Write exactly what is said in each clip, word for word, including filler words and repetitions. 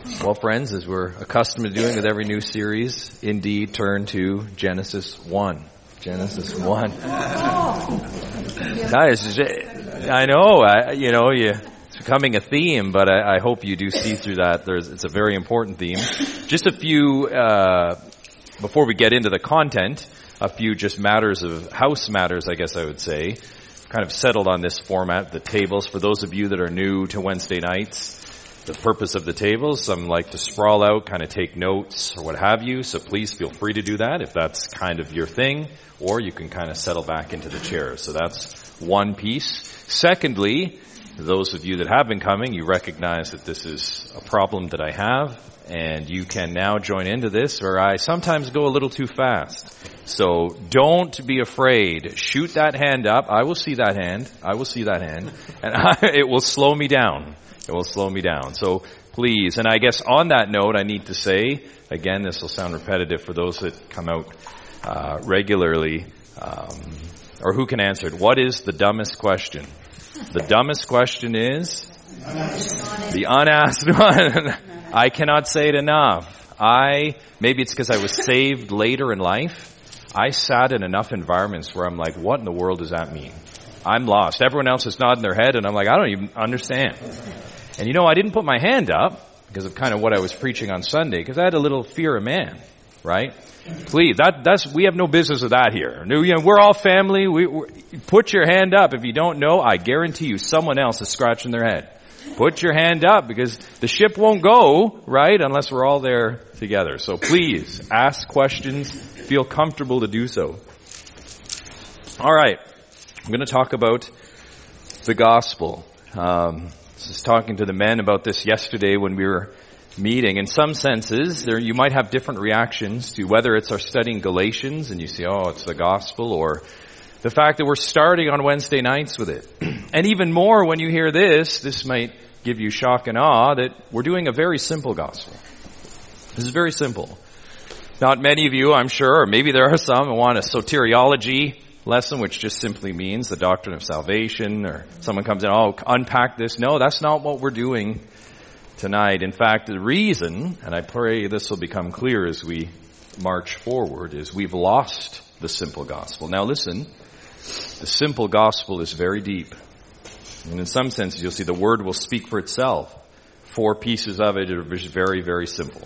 Well, friends, as we're accustomed to doing with every new series, indeed turn to Genesis one. Genesis one. Guys, I know, I, you know, you, it's becoming a theme, but I, I hope you do see through that. There's, it's a very important theme. Just a few, uh, before we get into the content, a few just matters of, house matters, I guess I would say. Kind of settled on this format, the tables. For those of you that are new to Wednesday nights, the purpose of the tables, some like to sprawl out, kind of take notes or what have you, so please feel free to do that if that's kind of your thing, or you can kind of settle back into the chairs. So that's one piece. Secondly, those of you that have been coming, you recognize that this is a problem that I have, and you can now join into this, where I sometimes go a little too fast. So don't be afraid. Shoot that hand up. I will see that hand. I will see that hand. And I, it will slow me down. It will slow me down. So please, and I guess on that note, I need to say, again, this will sound repetitive for those that come out uh, regularly, um, or who can answer it. What is the dumbest question? The dumbest question is the unasked one. I cannot say it enough. I, maybe it's because I was saved later in life. I sat in enough environments where I'm like, what in the world does that mean? I'm lost. Everyone else is nodding their head, and I'm like, I don't even understand. And you know, I didn't put my hand up because of kind of what I was preaching on Sunday, because I had a little fear of man, right? Please, that, that's, we have no business with that here. You know, we're all family. We, we, put your hand up. If you don't know, I guarantee you someone else is scratching their head. Put your hand up, because the ship won't go, right, unless we're all there together. So please, ask questions. Feel comfortable to do so. All right. I'm going to talk about the gospel. Um, I was talking to the men about this yesterday when we were meeting. In some senses, there you might have different reactions to whether it's our studying Galatians and you say, oh, it's the gospel, or the fact that we're starting on Wednesday nights with it. And even more when you hear this, this might give you shock and awe that we're doing a very simple gospel. This is very simple. Not many of you, I'm sure, or maybe there are some who want a soteriology lesson, which just simply means the doctrine of salvation, or someone comes in, oh, unpack this. No, that's not what we're doing tonight. In fact, the reason, and I pray this will become clear as we march forward, is we've lost the simple gospel. Now listen, the simple gospel is very deep. And in some senses, you'll see the word will speak for itself. Four pieces of it are very, very simple.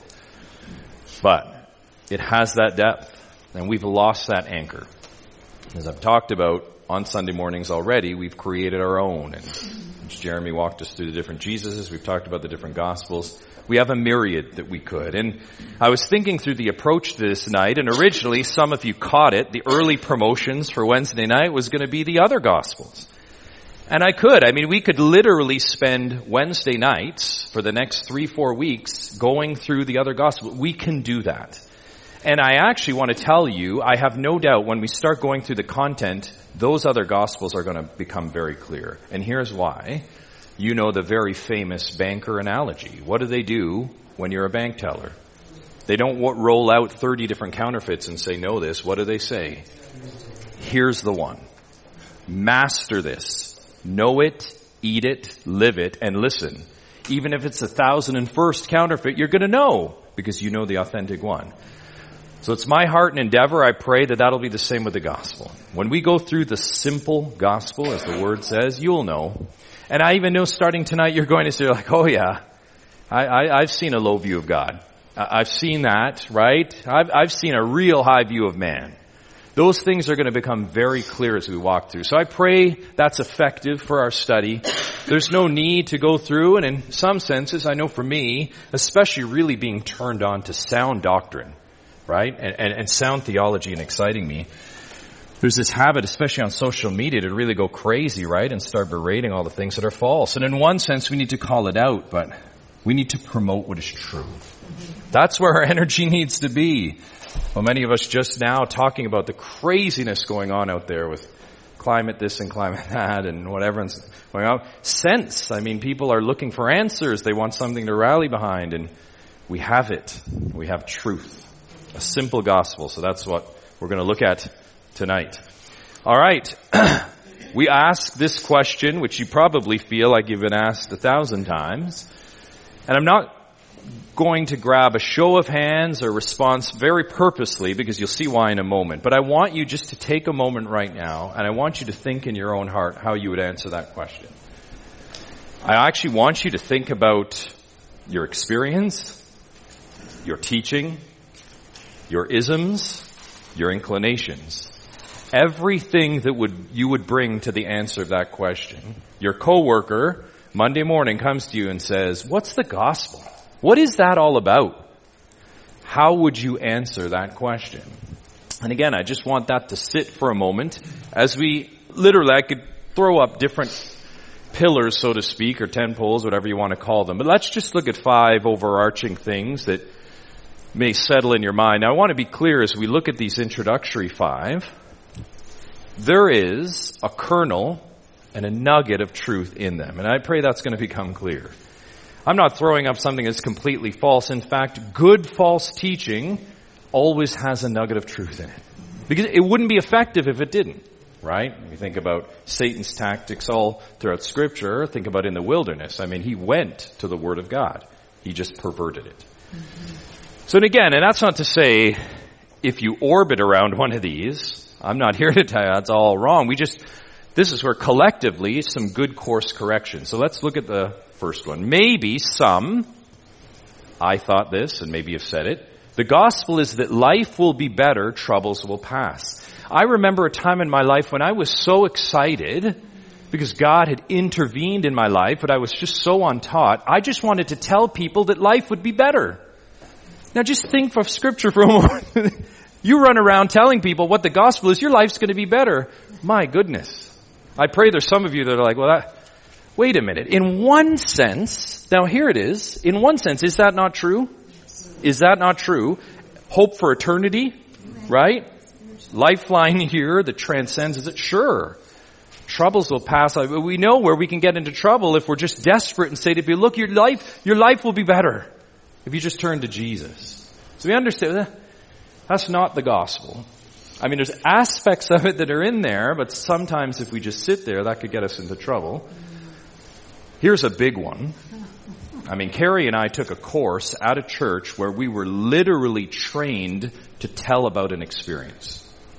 But it has that depth, and we've lost that anchor. As I've talked about on Sunday mornings already, we've created our own. And Jeremy walked us through the different Jesuses. We've talked about the different Gospels. We have a myriad that we could. And I was thinking through the approach to this night, and originally, some of you caught it, the early promotions for Wednesday night was going to be the other Gospels. And I could. I mean, we could literally spend Wednesday nights for the next three, four weeks going through the other Gospels. We can do that. And I actually want to tell you, I have no doubt when we start going through the content, those other Gospels are going to become very clear. And here's why. You know the very famous banker analogy. What do they do when you're a bank teller? They don't roll out thirty different counterfeits and say, know this. What do they say? Here's the one. Master this. Know it, eat it, live it, and listen. Even if it's a thousand and first counterfeit, you're going to know because you know the authentic one. So it's my heart and endeavor, I pray that that'll be the same with the gospel. When we go through the simple gospel, as the word says, you'll know. And I even know starting tonight you're going to say, like, oh yeah, I, I, I've seen a low view of God. I've seen that, right? I've, I've seen a real high view of man. Those things are going to become very clear as we walk through. So I pray that's effective for our study. There's no need to go through, and in some senses, I know for me, especially really being turned on to sound doctrine, right? And, and, and sound theology and exciting me. There's this habit, especially on social media, to really go crazy, right? And start berating all the things that are false. And in one sense, we need to call it out, but we need to promote what is true. That's where our energy needs to be. Well, many of us just now talking about the craziness going on out there with climate this and climate that and whatever's going on. Sense. I mean, people are looking for answers. They want something to rally behind, and we have it. We have truth. A simple gospel. So that's what we're going to look at tonight. All right. We ask this question, which you probably feel like you've been asked a thousand times. And I'm not going to grab a show of hands or response very purposely, because you'll see why in a moment. But I want you just to take a moment right now, and I want you to think in your own heart how you would answer that question. I actually want you to think about your experience, your teaching, your isms, your inclinations. Everything that would you would bring to the answer of that question. Your coworker Monday morning comes to you and says, "What's the gospel? What is that all about?" How would you answer that question? And again, I just want that to sit for a moment as we literally, I could throw up different pillars, so to speak, or ten poles, whatever you want to call them. But let's just look at five overarching things that may settle in your mind. Now, I want to be clear as we look at these introductory five. There is a kernel and a nugget of truth in them. And I pray that's going to become clear. I'm not throwing up something that's completely false. In fact, good false teaching always has a nugget of truth in it. Because it wouldn't be effective if it didn't, right? We think about Satan's tactics all throughout Scripture. Think about in the wilderness. I mean, he went to the Word of God. He just perverted it. Mm-hmm. So and again, and that's not to say if you orbit around one of these, I'm not here to tell you that's all wrong. We just, this is where collectively some good course correction. So let's look at the first one. Maybe some, I thought this, and maybe you've said it, the gospel is that life will be better, troubles will pass. I remember a time in my life when I was so excited because God had intervened in my life, but I was just so untaught. I just wanted to tell people that life would be better. Now just think of Scripture for a moment. You run around telling people what the gospel is, your life's going to be better. My goodness. I pray there's some of you that are like, well, that, wait a minute. In one sense, now here it is. In one sense, is that not true? Is that not true? Hope for eternity, right? Lifeline here that transcends, is it? Sure. Troubles will pass. We know where we can get into trouble if we're just desperate and say to people, look, your life, your life will be better if you just turn to Jesus. So we understand that. That's not the gospel. I mean, there's aspects of it that are in there, but sometimes if we just sit there, that could get us into trouble. Here's a big one. I mean, Carrie and I took a course at a church where we were literally trained to tell about an experience.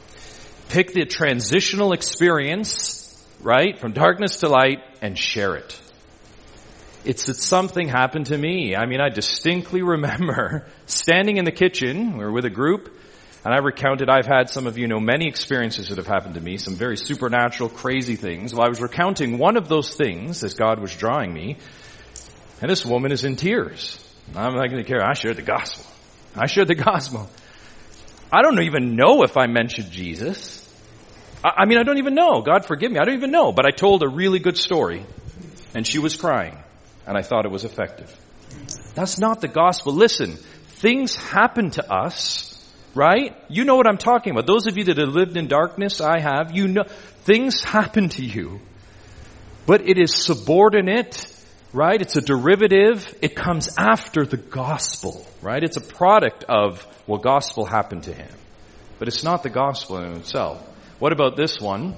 Pick the transitional experience, right, from darkness to light, and share it. It's that something happened to me. I mean, I distinctly remember standing in the kitchen, we were with a group, and I recounted, I've had, some of you know, many experiences that have happened to me, some very supernatural, crazy things. Well, I was recounting one of those things as God was drawing me, and this woman is in tears. I'm not going to care. I shared the gospel. I shared the gospel. I don't even know if I mentioned Jesus. I, I mean, I don't even know. God forgive me. I don't even know. But I told a really good story, and she was crying. And I thought it was effective. That's not the gospel. Listen, things happen to us, right? You know what I'm talking about. Those of you that have lived in darkness, I have, you know, things happen to you. But it is subordinate, right? It's a derivative. It comes after the gospel, right? It's a product of, well, gospel happened to him. But it's not the gospel in itself. What about this one?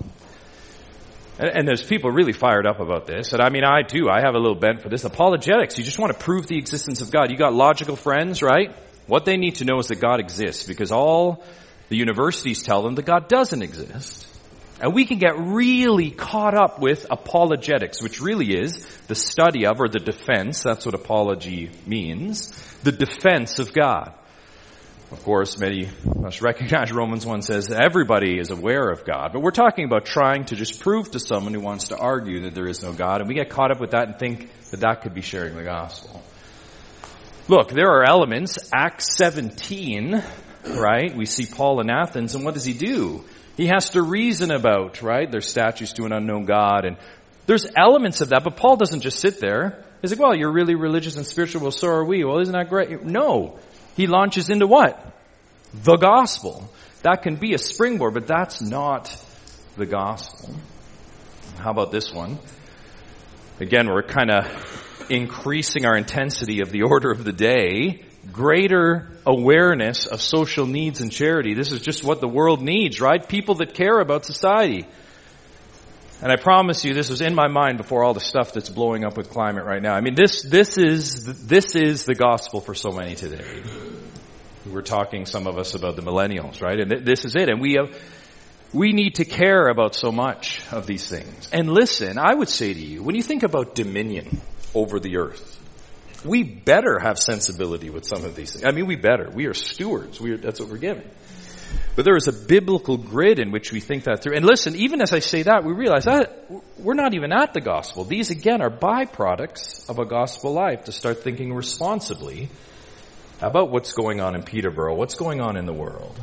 And there's people really fired up about this. And I mean, I too, I have a little bent for this. Apologetics, you just want to prove the existence of God. You got logical friends, right? What they need to know is that God exists, because all the universities tell them that God doesn't exist. And we can get really caught up with apologetics, which really is the study of, or the defense, that's what apology means, the defense of God. Of course, many must recognize Romans one says that everybody is aware of God. But we're talking about trying to just prove to someone who wants to argue that there is no God. And we get caught up with that and think that that could be sharing the gospel. Look, there are elements. Acts seventeen, right? We see Paul in Athens, and what does he do? He has to reason about, right? There's statues to an unknown God. And there's elements of that, but Paul doesn't just sit there. He's like, well, you're really religious and spiritual. Well, so are we. Well, isn't that great? No. He launches into what? The gospel. That can be a springboard, but that's not the gospel. How about this one? Again, we're kind of increasing our intensity of the order of the day. Greater awareness of social needs and charity. This is just what the world needs, right? People that care about society. And I promise you, this was in my mind before all the stuff that's blowing up with climate right now. I mean, this, this is, this is the gospel for so many today. We're talking, some of us, about the millennials, right? And th- this is it. And we have, we need to care about so much of these things. And listen, I would say to you, when you think about dominion over the earth, we better have sensibility with some of these things. I mean, we better. We are stewards. We are, that's what we're given. But there is a biblical grid in which we think that through. And listen, even as I say that, we realize that we're not even at the gospel. These, again, are byproducts of a gospel life to start thinking responsibly about what's going on in Peterborough, what's going on in the world.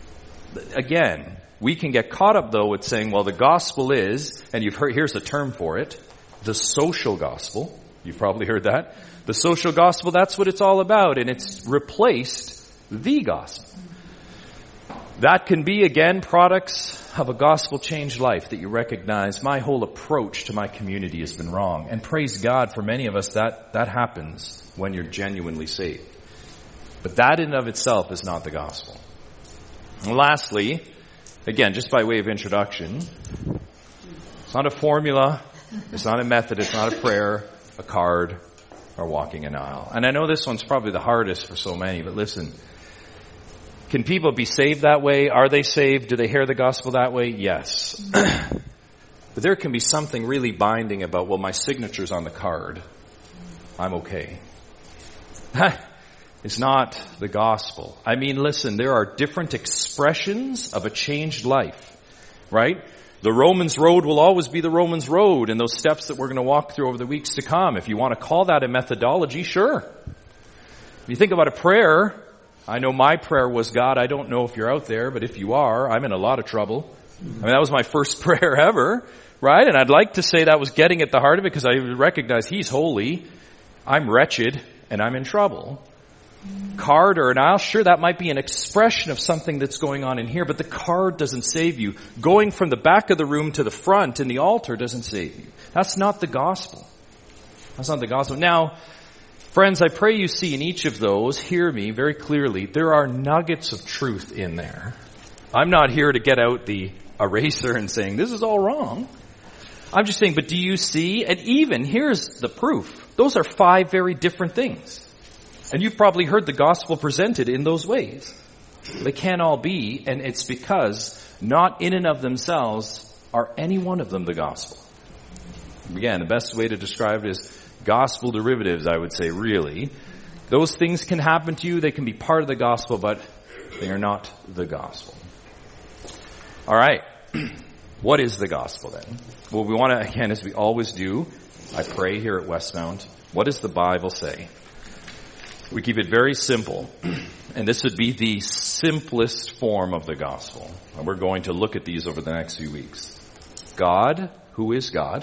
Again, we can get caught up, though, with saying, well, the gospel is, and you've heard, here's a term for it, the social gospel. You've probably heard that. The social gospel, that's what it's all about, and it's replaced the gospel. That can be, again, products of a gospel-changed life that you recognize my whole approach to my community has been wrong. And praise God, for many of us, that, that happens when you're genuinely saved. But that in and of itself is not the gospel. And lastly, again, just by way of introduction, it's not a formula, it's not a method, it's not a prayer, a card, or walking an aisle. And I know this one's probably the hardest for so many, but listen, can people be saved that way? Are they saved? Do they hear the gospel that way? Yes. But there can be something really binding about, well, my signature's on the card. I'm okay. That is not the gospel. I mean, listen, there are different expressions of a changed life, right? The Romans road will always be the Romans road, and those steps that we're going to walk through over the weeks to come. If you want to call that a methodology, sure. If you think about a prayer, I know my prayer was, God, I don't know if you're out there, but if you are, I'm in a lot of trouble. I mean, that was my first prayer ever, right? And I'd like to say that was getting at the heart of it because I recognize He's holy, I'm wretched, and I'm in trouble. Card or an aisle, sure, that might be an expression of something that's going on in here, but the card doesn't save you. Going from the back of the room to the front in the altar doesn't save you. That's not the gospel. That's not the gospel. Now, friends, I pray you see in each of those, hear me very clearly, there are nuggets of truth in there. I'm not here to get out the eraser and saying, this is all wrong. I'm just saying, but do you see? And even, here's the proof. Those are five very different things. And you've probably heard the gospel presented in those ways. They can't all be, and it's because not in and of themselves are any one of them the gospel. Again, the best way to describe it is gospel derivatives, I would say, really. Those things can happen to you. They can be part of the gospel, but they are not the gospel. All right. What is the gospel then? Well, we want to, again, as we always do, I pray here at Westmount, what does the Bible say? We keep it very simple, and this would be the simplest form of the gospel. And we're going to look at these over the next few weeks. God, who is God?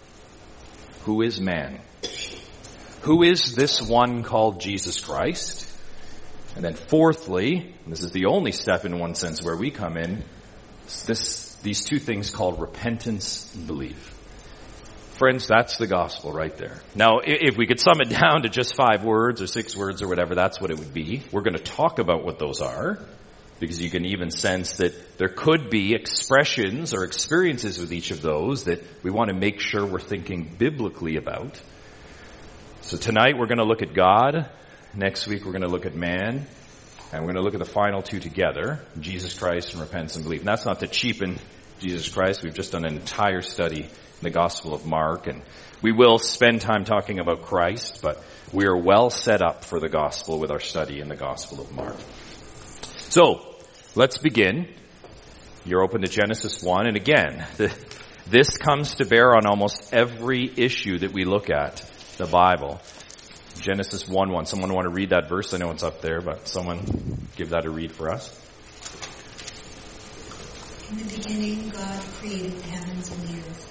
Who is man? Who is this one called Jesus Christ? And then fourthly, and this is the only step in one sense where we come in, this, these two things called repentance and belief. Friends, that's the gospel right there. Now, if we could sum it down to just five words or six words or whatever, that's what it would be. We're going to talk about what those are, because you can even sense that there could be expressions or experiences with each of those that we want to make sure we're thinking biblically about. So tonight we're going to look at God. Next week we're going to look at man. And we're going to look at the final two together, Jesus Christ and repentance and belief. And that's not to cheapen Jesus Christ. We've just done an entire study the Gospel of Mark, and we will spend time talking about Christ, but we are well set up for the Gospel with our study in the Gospel of Mark. So, let's begin. You're open to Genesis one, and again, the, this comes to bear on almost every issue that we look at, the Bible. Genesis one one. Someone want to read that verse? I know it's up there, but someone give that a read for us. In the beginning, God created the heavens and the earth.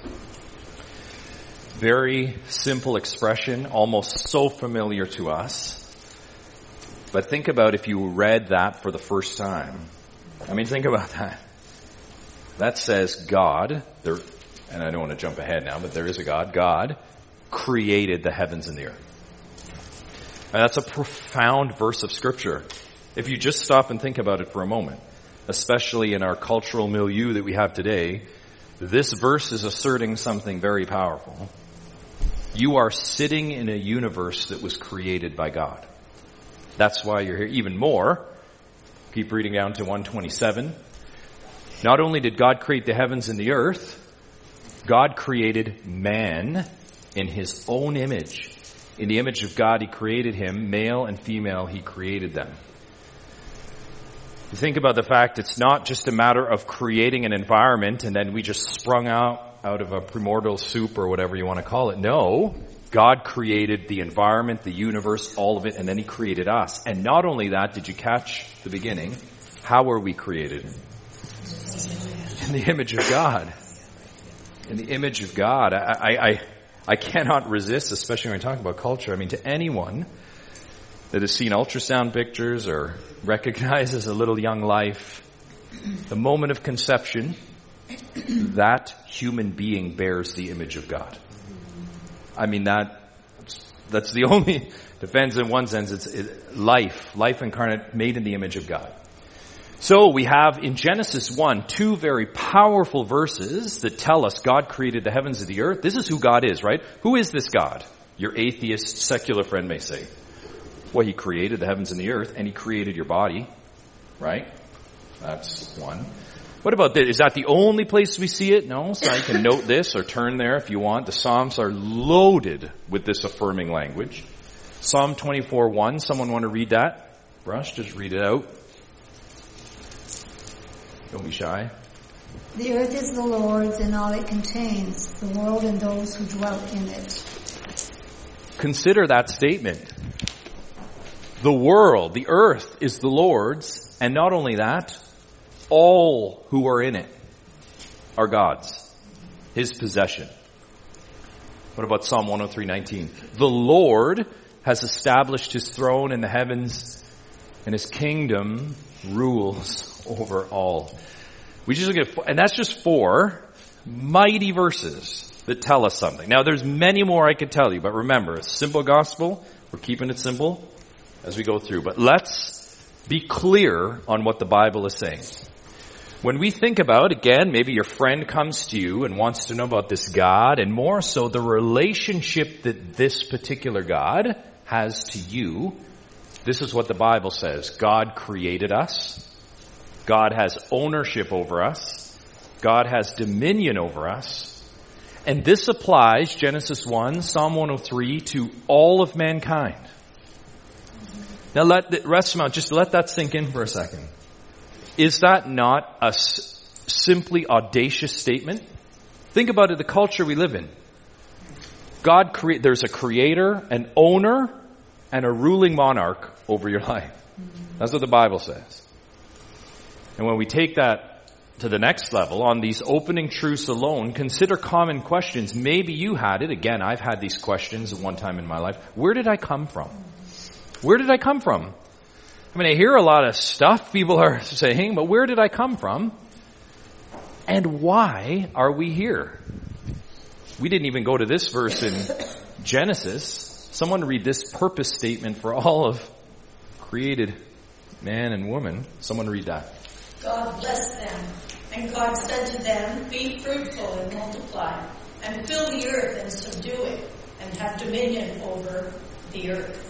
Very simple expression, almost so familiar to us. But think about if you read that for the first time. I mean, think about that. That says God, there, and I don't want to jump ahead now, but there is a God. God created the heavens and the earth. And that's a profound verse of Scripture. If you just stop and think about it for a moment, especially in our cultural milieu that we have today, This verse is asserting something very powerful. You are sitting in a universe that was created by God. That's why you're here. Even more, keep reading down to one twenty-seven. Not only did God create the heavens and the earth, God created man in his own image. In the image of God, he created him. Male and female, he created them. You think about the fact it's not just a matter of creating an environment and then we just sprung out out of a primordial soup or whatever you want to call it. No, God created the environment, the universe, all of it, and then he created us. And not only that, did you catch the beginning? How were we created? In the image of God. In the image of God. I, I, I, I cannot resist, especially when we talk about culture. I mean, to anyone that has seen ultrasound pictures or recognizes a little young life, the moment of conception, that human being bears the image of God. I mean, that that's the only defense in one sense. It's it, life, life incarnate, made in the image of God. So we have in Genesis one, two very powerful verses that tell us God created the heavens and the earth. This is who God is, right? Who is this God? Your atheist, secular friend may say. Well, he created the heavens and the earth, and he created your body, right? That's one. What about this? Is that the only place we see it? No. So you can note this or turn there if you want. The Psalms are loaded with this affirming language. Psalm twenty-four one. Someone want to read that? Brush, just read it out. Don't be shy. The earth is the Lord's and all it contains, the world and those who dwell in it. Consider that statement. The world, the earth is the Lord's, and not only that, all who are in it are God's, his possession. What about Psalm one oh three nineteen? The Lord has established his throne in the heavens, and his kingdom rules over all. We just look at, and that's just four mighty verses that tell us something. Now, there's many more I could tell you, but remember, it's simple gospel. We're keeping it simple as we go through. But let's be clear on what the Bible is saying. When we think about, again, maybe your friend comes to you and wants to know about this God, and more so the relationship that this particular God has to you, this is what the Bible says. God created us. God has ownership over us. God has dominion over us. And this applies, Genesis one, Psalm one oh three, to all of mankind. Now let the rest of them out, just let that sink in for a second. Is that not a s- simply audacious statement? Think about it, the culture we live in. God cre- there's a creator, an owner, and a ruling monarch over your life. That's what the Bible says. And when we take that to the next level, on these opening truths alone, consider common questions. Maybe you had it. Again, I've had these questions at one time in my life. Where did I come from? Where did I come from? I mean, I hear a lot of stuff people are saying, but where did I come from? And why are we here? We didn't even go to this verse in Genesis. Someone read this purpose statement for all of created man and woman. Someone read that. God blessed them, and God said to them, be fruitful and multiply, and fill the earth and subdue it, and have dominion over the earth.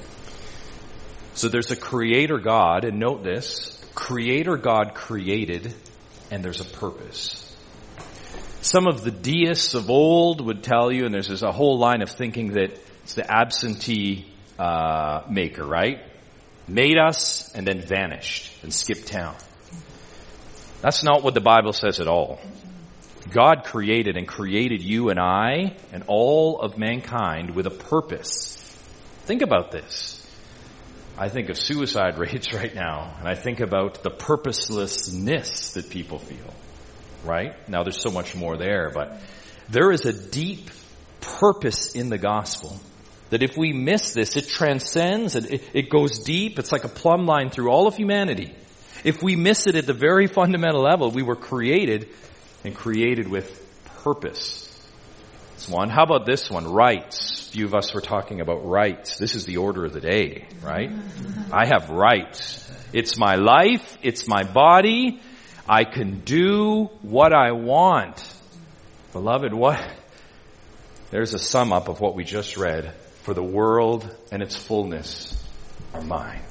So there's a creator God, and note this, creator God created, and there's a purpose. Some of the deists of old would tell you, and there's, there's a whole line of thinking that it's the absentee uh, maker, right? Made us and then vanished and skipped town. That's not what the Bible says at all. God created and created you and I and all of mankind with a purpose. Think about this. I think of suicide rates right now, and I think about the purposelessness that people feel, right? Now there's so much more there, but there is a deep purpose in the gospel that if we miss this, it transcends, and it, it goes deep. It's like a plumb line through all of humanity. If we miss it at the very fundamental level, we were created and created with purpose. That's one. How about this one? Rights. A few of us were talking about rights. This is the order of the day, right? I have rights. It's my life. It's my body. I can do what I want. Beloved, what? There's a sum up of what we just read. For the world and its fullness are mine.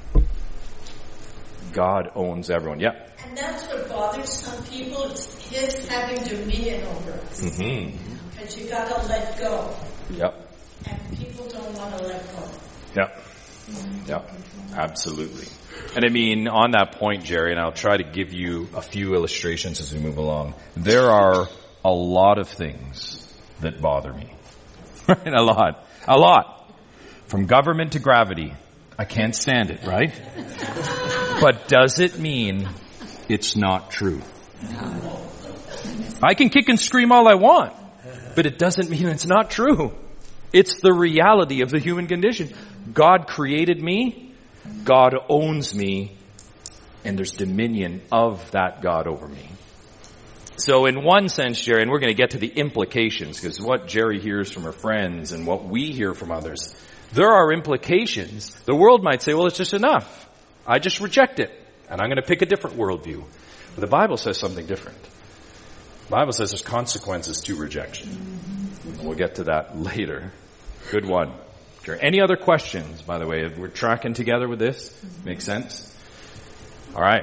God owns everyone. Yep. And that's what bothers some people. It's his having dominion over us. Mm-hmm. But you got to let go. Yep. And people don't want to let go. Yep. Yep. Absolutely. And I mean, on that point, Jerry, and I'll try to give you a few illustrations as we move along. There are a lot of things that bother me. Right? A lot. A lot. From government to gravity. I can't stand it, right? But does it mean it's not true? I can kick and scream all I want, but it doesn't mean it's not true. It's the reality of the human condition. God created me, God owns me, and there's dominion of that God over me. So in one sense, Jerry, and we're going to get to the implications, because what Jerry hears from her friends and what we hear from others, there are implications. The world might say, well, it's just enough. I just reject it, and I'm going to pick a different worldview. But the Bible says something different. The Bible says there's consequences to rejection. And we'll get to that later. Good one. Any other questions, by the way? We're tracking together with this? Make sense? All right.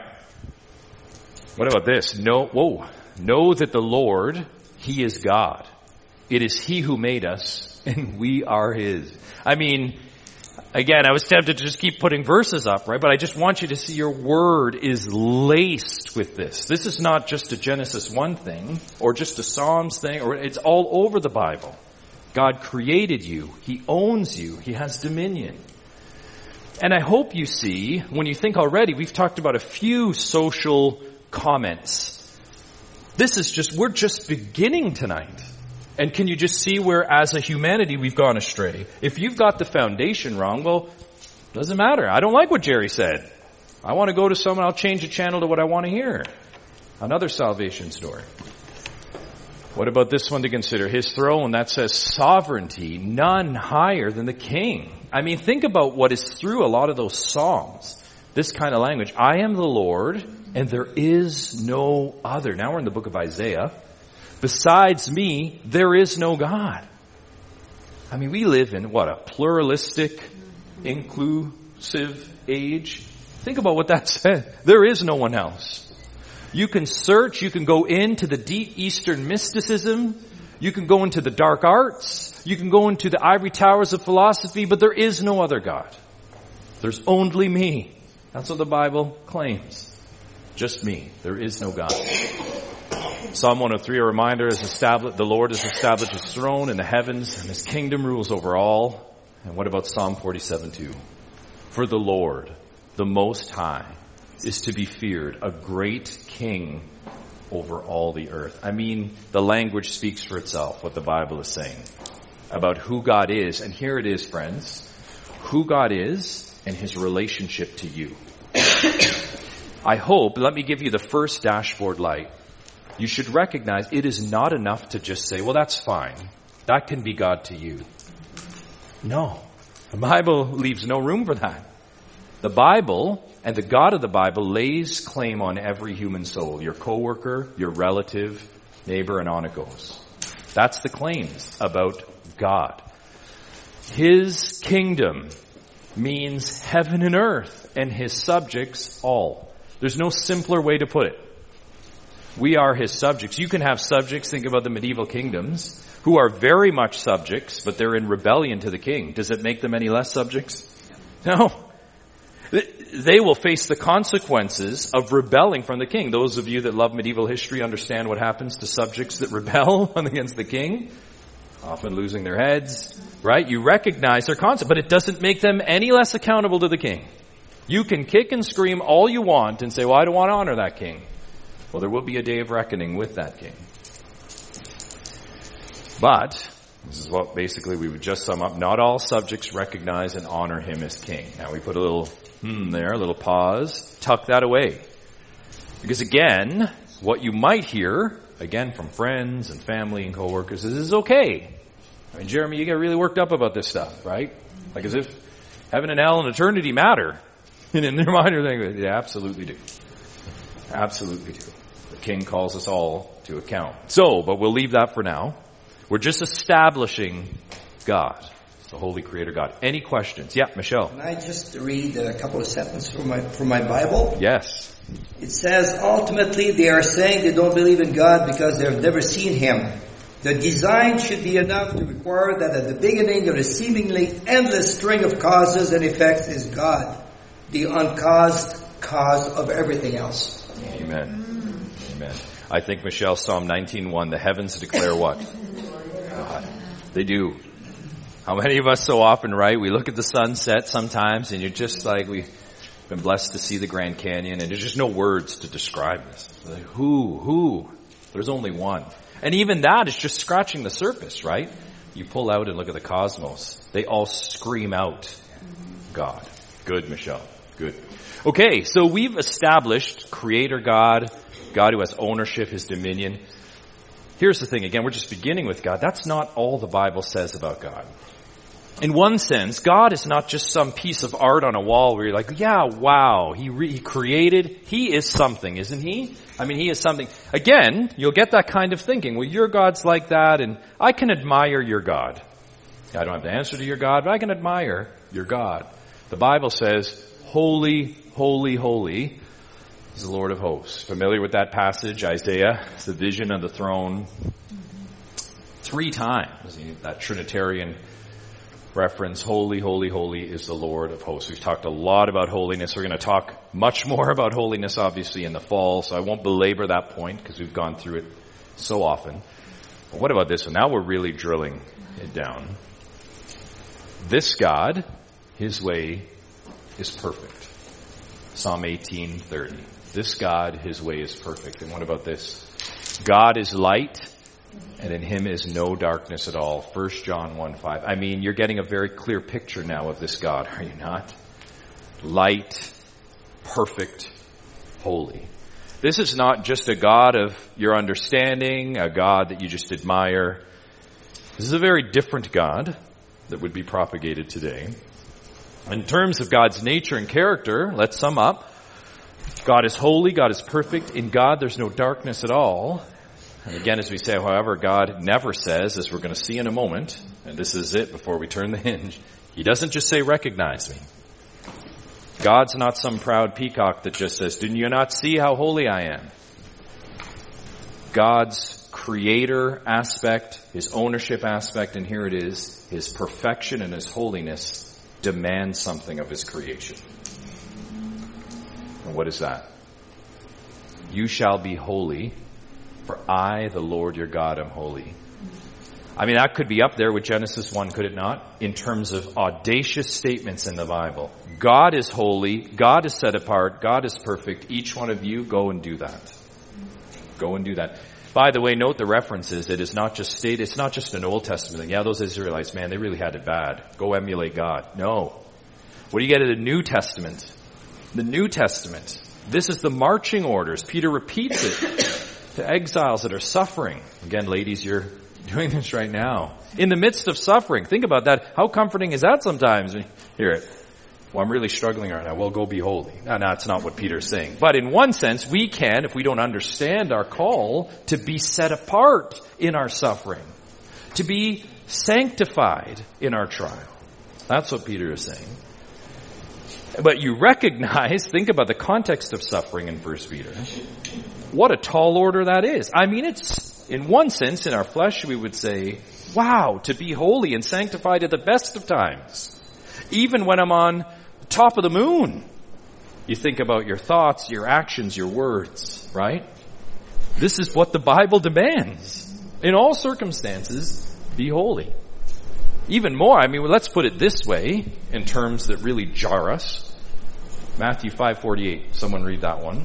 What about this? Know, whoa. Know that the Lord, He is God. It is He who made us, and we are His. I mean, again, I was tempted to just keep putting verses up, right? But I just want you to see your word is laced with this. This is not just a Genesis one thing, or just a Psalms thing, or it's all over the Bible. God created you. He owns you. He has dominion. And I hope you see, when you think already, we've talked about a few social comments. This is just, we're just beginning tonight. And can you just see where, as a humanity, we've gone astray? If you've got the foundation wrong, well, doesn't matter. I don't like what Jerry said. I want to go to someone, I'll change the channel to what I want to hear. Another salvation story. What about this one to consider? His throne, that says sovereignty, none higher than the king. I mean, think about what is through a lot of those Psalms. This kind of language. I am the Lord, and there is no other. Now we're in the book of Isaiah. Besides me, there is no God. I mean, we live in, what, a pluralistic, inclusive age? Think about what that said. There is no one else. You can search, you can go into the deep Eastern mysticism, you can go into the dark arts, you can go into the ivory towers of philosophy, but there is no other God. There's only me. That's what the Bible claims. Just me. There is no God. Psalm one oh three, a reminder, is established, the Lord has established His throne in the heavens, and His kingdom rules over all. And what about Psalm forty-seven two? For the Lord, the Most High, is to be feared, a great king over all the earth. I mean, the language speaks for itself, what the Bible is saying about who God is. And here it is, friends, who God is and His relationship to you. I hope, let me give you the first dashboard light. You should recognize it is not enough to just say, well, that's fine. That can be God to you. No. The Bible leaves no room for that. The Bible and the God of the Bible lays claim on every human soul. Your coworker, your relative, neighbor, and on it goes. That's the claims about God. His kingdom means heaven and earth, and His subjects all. There's no simpler way to put it. We are His subjects. You can have subjects, think about the medieval kingdoms, who are very much subjects, but they're in rebellion to the king. Does it make them any less subjects? No. They will face the consequences of rebelling from the king. Those of you that love medieval history understand what happens to subjects that rebel against the king. Often losing their heads, right? You recognize their concept, but it doesn't make them any less accountable to the king. You can kick and scream all you want and say, well, I don't want to honor that king. Well, there will be a day of reckoning with that king. But, this is what basically we would just sum up, not all subjects recognize and honor him as king. Now we put a little hmm there, a little pause, tuck that away. Because again, what you might hear, again from friends and family and coworkers, is this is okay. I mean, Jeremy, you get really worked up about this stuff, right? Like as if heaven and hell and eternity matter. And in their mind, you're thinking, they absolutely do. Absolutely do. The King calls us all to account. So, but we'll leave that for now. We're just establishing God, the Holy Creator God. Any questions? Yeah, Michelle. Can I just read a couple of sentences from my from my Bible? Yes. It says, ultimately they are saying they don't believe in God because they've never seen Him. The design should be enough to require that at the beginning of the seemingly endless string of causes and effects is God, the uncaused cause of everything else. Amen. Amen. I think, Michelle, Psalm nineteen one, the heavens declare what? God. They do. How many of us so often, right? We look at the sunset sometimes and you're just like, we've been blessed to see the Grand Canyon and there's just no words to describe this. Like, who? Who? There's only one. And even that is just scratching the surface, right? You pull out and look at the cosmos. They all scream out God. Good, Michelle. Good. Okay, so we've established Creator God, God who has ownership, His dominion. Here's the thing, again, we're just beginning with God. That's not all the Bible says about God. In one sense, God is not just some piece of art on a wall where you're like, yeah, wow, He, re- he created, He is something, isn't He? I mean, He is something. Again, you'll get that kind of thinking. Well, your God's like that, and I can admire your God. I don't have to answer to your God, but I can admire your God. The Bible says, holy, holy, holy is the Lord of hosts. Familiar with that passage, Isaiah? It's the vision of the throne. Three times, that Trinitarian reference, holy, holy, holy is the Lord of hosts. We've talked a lot about holiness. We're going to talk much more about holiness, obviously, in the fall, so I won't belabor that point because we've gone through it so often. But what about this one? Now we're really drilling it down. This God, His way is perfect. Psalm eighteen thirty. This God, His way is perfect. And what about this? God is light, and in Him is no darkness at all. First John one five. I mean, you're getting a very clear picture now of this God, are you not? Light, perfect, holy. This is not just a God of your understanding, a God that you just admire. This is a very different God that would be propagated today. In terms of God's nature and character, let's sum up. God is holy, God is perfect. In God, there's no darkness at all. And again, as we say, however, God never says, as we're going to see in a moment, and this is it before we turn the hinge, He doesn't just say, recognize me. God's not some proud peacock that just says, didn't you not see how holy I am? God's creator aspect, His ownership aspect, and here it is, His perfection and His holiness demands something of His creation. And what is that? You shall be holy, for I, the Lord your God, am holy. I mean, that could be up there with Genesis one, could it not? In terms of audacious statements in the Bible. God is holy, God is set apart, God is perfect. Each one of you, go and do that. Go and do that. By the way, note the references. It is not just stated, it's not just an Old Testament thing. Yeah, those Israelites, man, they really had it bad. Go emulate God. No. What do you get in the New Testament? The New Testament. This is the marching orders. Peter repeats it to exiles that are suffering. Again, ladies, you're doing this right now. In the midst of suffering. Think about that. How comforting is that sometimes? Hear it. Well, I'm really struggling right now. Well, go be holy. No, no, that's not what Peter's saying. But in one sense, we can, if we don't understand our call, to be set apart in our suffering. To be sanctified in our trial. That's what Peter is saying. But you recognize, think about the context of suffering in First Peter. What a tall order that is. I mean, it's, in one sense, in our flesh, we would say, wow, to be holy and sanctified at the best of times. Even when I'm on top of the moon. You think about your thoughts, your actions, your words, right? This is what the Bible demands. In all circumstances, be holy. Even more, I mean, well, let's put it this way, in terms that really jar us. Matthew five forty-eight. Someone read that one.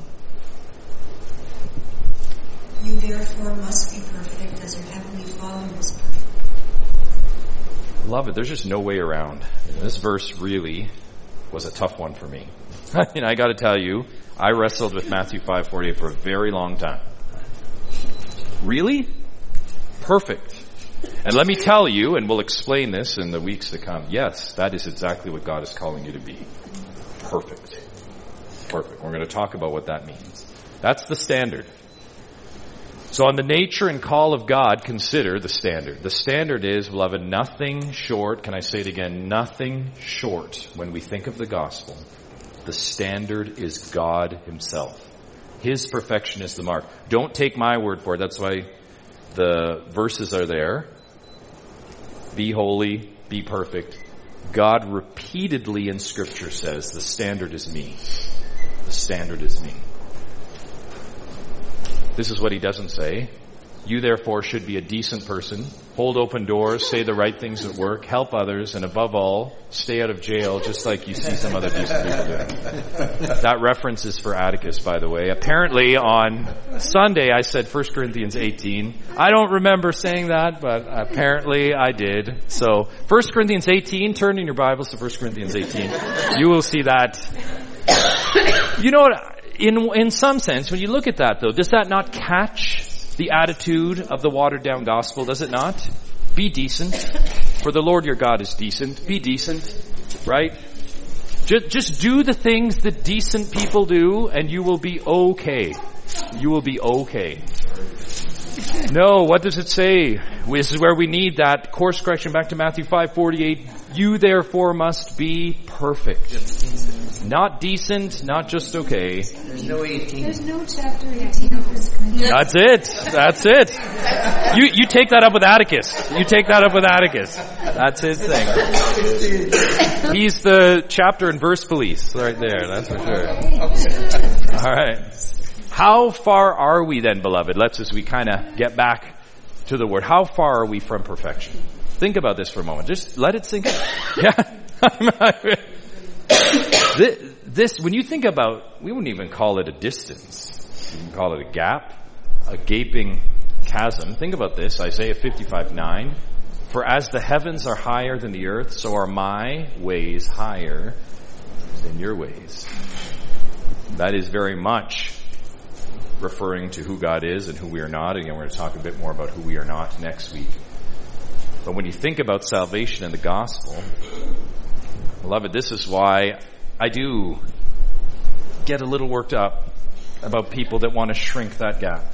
You therefore must be perfect as your heavenly Father is perfect. Love it. There's just no way around. This verse really was a tough one for me. I mean, I got to tell you, I wrestled with Matthew five forty-eight for a very long time. Really? Perfect. And let me tell you, and we'll explain this in the weeks to come, yes, that is exactly what God is calling you to be. Perfect. Perfect. We're going to talk about what that means. That's the standard. So on the nature and call of God, consider the standard. The standard is, beloved, nothing short, can I say it again, nothing short when we think of the gospel. The standard is God himself. His perfection is the mark. Don't take my word for it. That's why the verses are there. Be holy, be perfect. God repeatedly in Scripture says, the standard is me. The standard is me. This is what he doesn't say. You therefore should be a decent person, hold open doors, say the right things at work, help others, and above all, stay out of jail just like you see some other decent people doing. That reference is for Atticus, by the way. Apparently on Sunday I said First Corinthians eighteen. I don't remember saying that, but apparently I did. So First Corinthians eighteen, turn in your Bibles to First Corinthians eighteen. You will see that. You know what? In, in some sense, when you look at that though, does that not catch the attitude of the watered down gospel, does it not? Be decent. For the Lord your God is decent. Be decent. Right? Just, just do the things that decent people do and you will be okay. You will be okay. No, what does it say? This is where we need that course correction back to Matthew five forty-eight. You therefore must be perfect. Not decent, not just okay. There's no eighteen. There's no chapter eighteen of First Corinthians. That's it. That's it. You you take that up with Atticus. You take that up with Atticus. That's his thing. He's the chapter and verse police right there. That's for sure. All right. How far are we then, beloved? Let's as we kind of get back to the word. How far are we from perfection? Think about this for a moment. Just let it sink in. Yeah. this, this, when you think about, we wouldn't even call it a distance. You can call it a gap, a gaping chasm. Think about this, Isaiah fifty-five nine. For as the heavens are higher than the earth, so are my ways higher than your ways. That is very much referring to who God is and who we are not. Again, we're going to talk a bit more about who we are not next week. But when you think about salvation and the gospel, beloved, this is why I do get a little worked up about people that want to shrink that gap.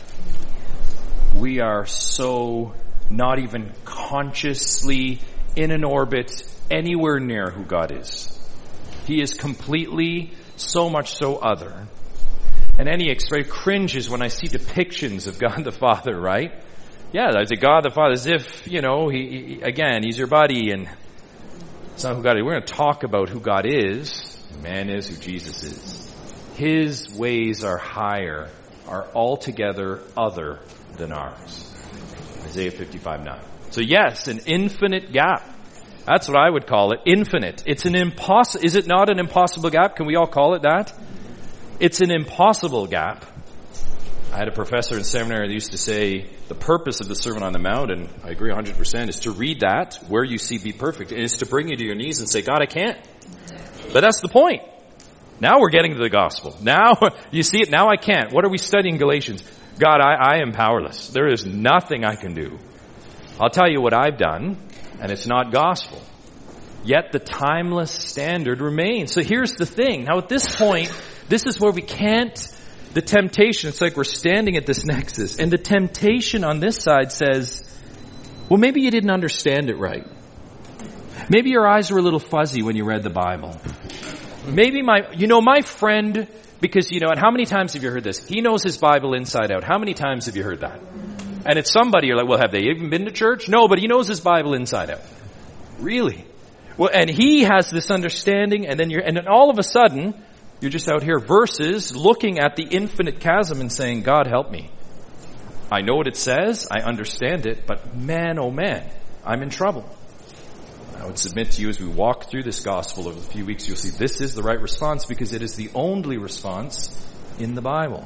We are so not even consciously in an orbit anywhere near who God is. He is completely, so much so other. And any express cringes when I see depictions of God the Father, right? Yeah, there's a God the Father as if, you know, he, he again, he's your buddy and it's not who God is. We're going to talk about who God is, who man is, who Jesus is. His ways are higher, are altogether other than ours. Isaiah fifty-five nine. So yes, an infinite gap. That's what I would call it, infinite. It's an impossible, is it not an impossible gap? Can we all call it that? It's an impossible gap. I had a professor in seminary that used to say the purpose of the Sermon on the Mount, and I agree one hundred percent, is to read that where you see be perfect. And it's to bring you to your knees and say, God, I can't. But that's the point. Now we're getting to the gospel. Now, you see it, now I can't. What are we studying Galatians? God, I, I am powerless. There is nothing I can do. I'll tell you what I've done, and it's not gospel. Yet the timeless standard remains. So here's the thing. Now at this point, this is where we can't, the temptation, it's like we're standing at this nexus, and the temptation on this side says, well, maybe you didn't understand it right. Maybe your eyes were a little fuzzy when you read the Bible. Maybe my, you know, my friend, because, you know, and how many times have you heard this? He knows his Bible inside out. How many times have you heard that? And it's somebody, you're like, well, have they even been to church? No, but he knows his Bible inside out. Really? Well, and he has this understanding, and then you're, and then all of a sudden, you're just out here, verses, looking at the infinite chasm and saying, God, help me. I know what it says, I understand it, but man, oh man, I'm in trouble. I would submit to you as we walk through this gospel over the few weeks, you'll see this is the right response because it is the only response in the Bible.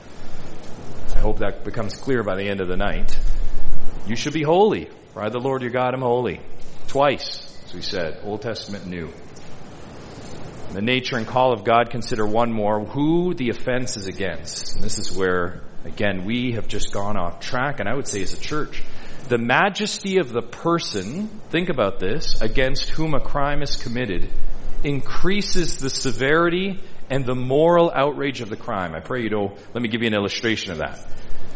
I hope that becomes clear by the end of the night. You should be holy, for I, the Lord your God, am holy. Twice, as we said, Old Testament, New. The nature and call of God, consider one more, who the offense is against. And this is where, again, we have just gone off track, and I would say as a church, the majesty of the person, think about this, against whom a crime is committed, increases the severity and the moral outrage of the crime. I pray you know, let me give you an illustration of that.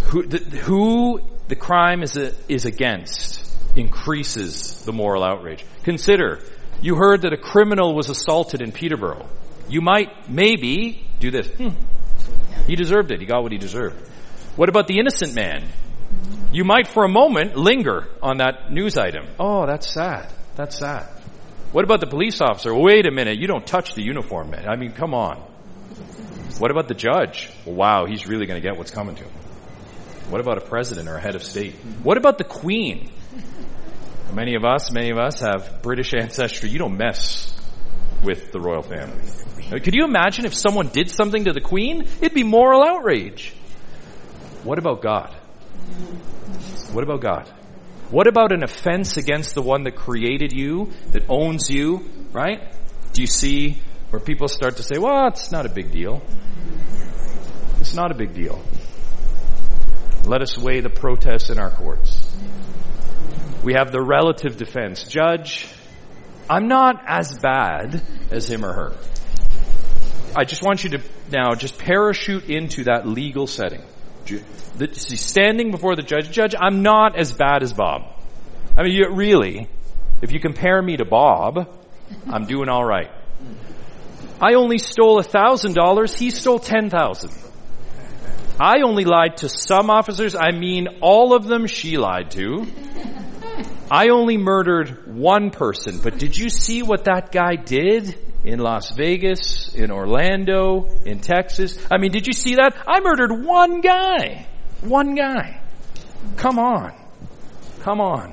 Who the, who the crime is a, is against increases the moral outrage. Consider, you heard that a criminal was assaulted in Peterborough. You might maybe do this. Hmm. He deserved it. He got what he deserved. What about the innocent man? You might for a moment linger on that news item. Oh, that's sad. That's sad. What about the police officer? Wait a minute. You don't touch the uniform, man. I mean, come on. What about the judge? Wow, he's really going to get what's coming to him. What about a president or a head of state? What about the queen? Many of us, many of us have British ancestry. You don't mess with the royal family. Could you imagine if someone did something to the queen? It'd be moral outrage. What about God? What about God? What about an offense against the one that created you, that owns you, right? Do you see where people start to say, well, it's not a big deal. It's not a big deal. Let us weigh the protests in our courts. We have the relative defense. Judge, I'm not as bad as him or her. I just want you to now just parachute into that legal setting. Standing before the judge, Judge, I'm not as bad as Bob. I mean, you, really, if you compare me to Bob, I'm doing all right. I only stole a thousand dollars. He stole ten thousand. I only lied to some officers. I mean, all of them she lied to. I only murdered one person. But did you see what that guy did in Las Vegas, in Orlando, in Texas? I mean, did you see that? I murdered one guy. One guy. Come on. Come on.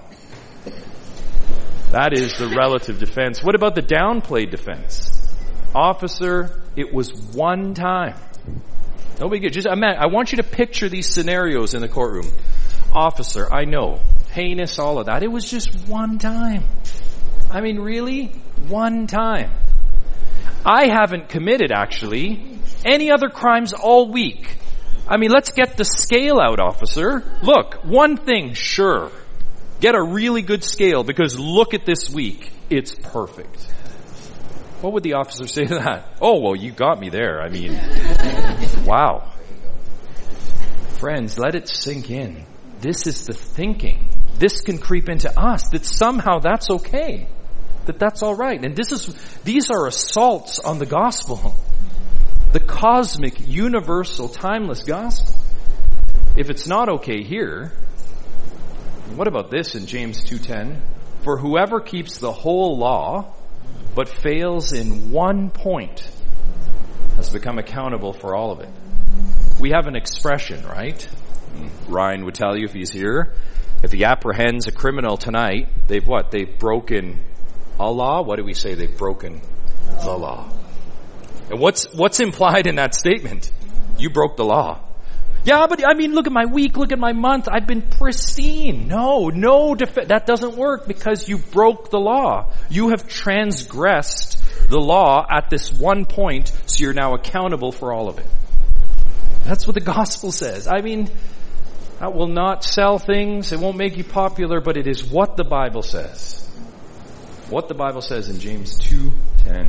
That is the relative defense. What about the downplayed defense? Officer, it was one time. Nobody good. Just, I want you to picture these scenarios in the courtroom. Officer, I know. Heinous, all of that. It was just one time. I mean, really? One time. I haven't committed, actually, any other crimes all week. I mean, let's get the scale out, officer. Look, one thing, sure. Get a really good scale, because look at this week. It's perfect. What would the officer say to that? Oh, well, you got me there. I mean, wow. Friends, let it sink in. This is the thinking. This can creep into us, that somehow that's okay. That that's all right. And this is, these are assaults on the gospel. The cosmic, universal, timeless gospel. If it's not okay here, what about this in James two ten? For whoever keeps the whole law, but fails in one point, has become accountable for all of it. We have an expression, right? Ryan would tell you if he's here. If he apprehends a criminal tonight, they've what? They've broken a law? What do we say? They've broken the law. And what's what's implied in that statement? You broke the law. Yeah, but I mean, look at my week, look at my month. I've been pristine. No, no, def- that doesn't work because you broke the law. You have transgressed the law at this one point, so you're now accountable for all of it. That's what the gospel says. I mean, that will not sell things. It won't make you popular, but it is what the Bible says. What the Bible says in James two ten.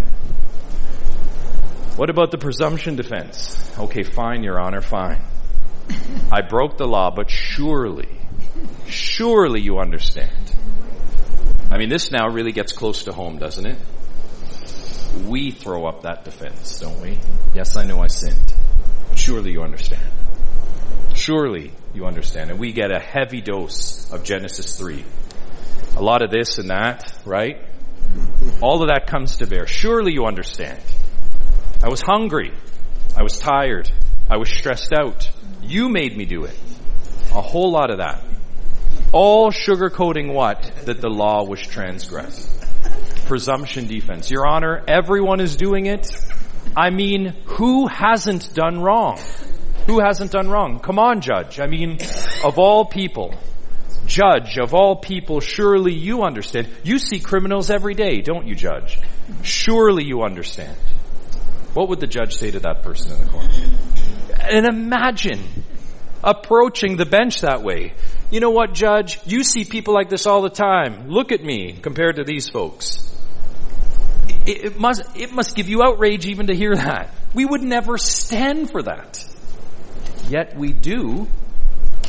What about the presumption defense? Okay, fine, Your Honor, fine. I broke the law, but surely, surely you understand. I mean, this now really gets close to home, doesn't it? We throw up that defense, don't we? Yes, I know I sinned. But surely you understand. Surely you understand. And we get a heavy dose of Genesis three. A lot of this and that, right? All of that comes to bear. Surely you understand. I was hungry. I was tired. I was stressed out. You made me do it. A whole lot of that. All sugarcoating what? That the law was transgressed. Presumption defense. Your Honor, everyone is doing it. I mean, who hasn't done wrong? Who hasn't done wrong? Come on, Judge. I mean, of all people, Judge, of all people, surely you understand. You see criminals every day, don't you, Judge? Surely you understand. What would the judge say to that person in the court? And imagine approaching the bench that way. You know what, Judge? You see people like this all the time. Look at me compared to these folks. It, it must, it must give you outrage even to hear that. We would never stand for that. Yet we do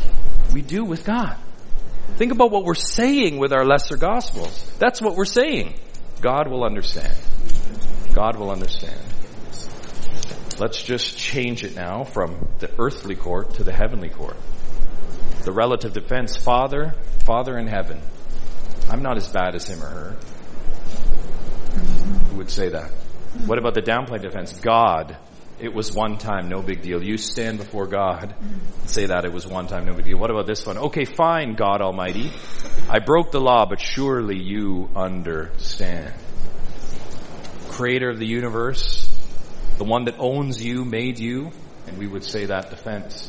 we do with God. Think about what we're saying with our lesser gospels. That's what we're saying. God will understand. God will understand. Let's just change it now from the earthly court to the heavenly court. The relative defense, Father, Father in heaven. I'm not as bad as him or her. Who would say that? What about the downplay defense? God, it was one time, no big deal. You stand before God and say that it was one time, no big deal. What about this one? Okay, fine, God Almighty. I broke the law, but surely you understand. Creator of the universe, the one that owns you, made you, and we would say that defense.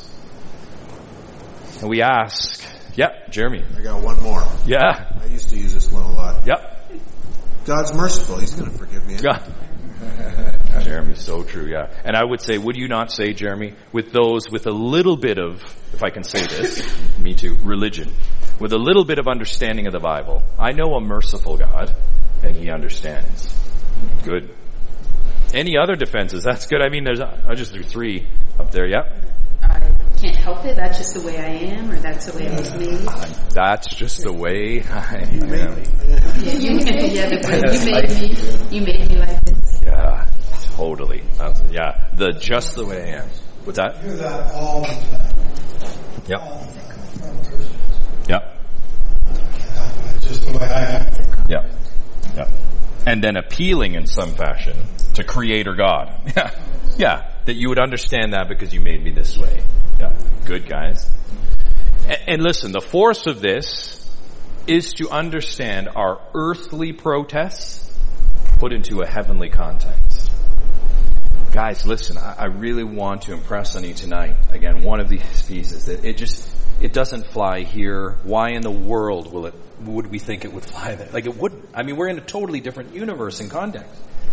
And we ask, yep, Jeremy. I got one more. Yeah. I used to use this one a lot. Yep. God's merciful. He's going to forgive me. God. Jeremy, so true, yeah. And I would say, would you not say, Jeremy, with those with a little bit of, if I can say this, me too, religion, with a little bit of understanding of the Bible, I know a merciful God, and he understands. Good. Any other defenses? That's good. I mean, there's, I just threw three up there, yeah? I can't help it. That's just the way I am, or that's the way I was made. That's just the way I am. Yeah, you, yeah, the way you made me. You made me like this. Yeah, totally. That's, yeah, the just the way I am. What's that? I hear that all the time. Yep. All from Christians. Yep. Yeah, just the way I am. Yep. Yep. And then appealing in some fashion to Creator God. Yeah. Yeah. That you would understand that because you made me this way. Yeah. Good, guys. And, and listen, the force of this is to understand our earthly protests put into a heavenly context. Guys, listen, I, I really want to impress on you tonight, again, one of these pieces, that it just, it doesn't fly here. Why in the world will it, would we think it would fly there? Like it wouldn't. I mean, we're in a totally different universe and context.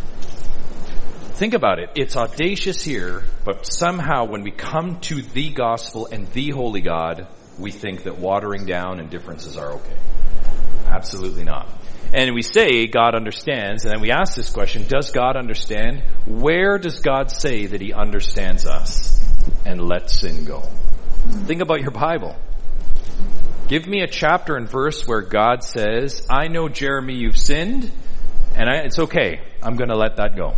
Think about it. It's audacious here, but somehow when we come to the gospel and the holy God, we think that watering down and differences are okay. Absolutely not. And we say God understands, and then we ask this question, does God understand? Where does God say that he understands us and lets sin go? Think about your Bible. Give me a chapter and verse where God says, I know, Jeremy, you've sinned, and I, it's okay. I'm going to let that go.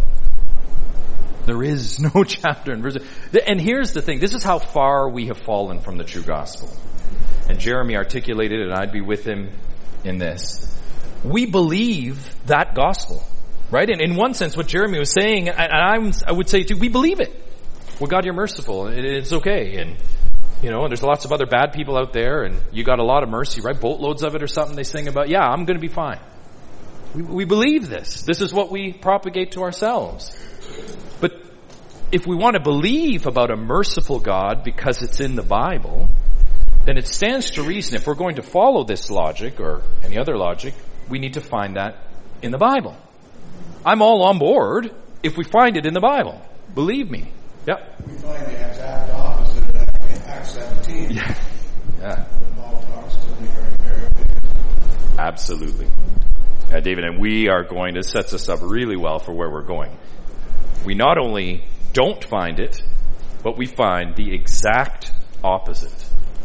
There is no chapter and verse. And here's the thing. This is how far we have fallen from the true gospel. And Jeremy articulated it, and I'd be with him in this. We believe that gospel, right? And in one sense, what Jeremy was saying, and I'm, I would say too, we believe it. Well, God, you're merciful. It's okay. And, you know, there's lots of other bad people out there, and you got a lot of mercy, right? Boatloads of it or something they sing about. Yeah, I'm going to be fine. We, we believe this. This is what we propagate to ourselves. But if we want to believe about a merciful God because it's in the Bible, then it stands to reason if we're going to follow this logic or any other logic, we need to find that in the Bible. I'm all on board if we find it in the Bible. Believe me. Yep. We find the exact opposite in Acts seventeen. Yeah. Yeah. When Paul talks to the very, very big. Absolutely. Uh, David, and we are going to set us up really well for where we're going. We not only don't find it, but we find the exact opposite.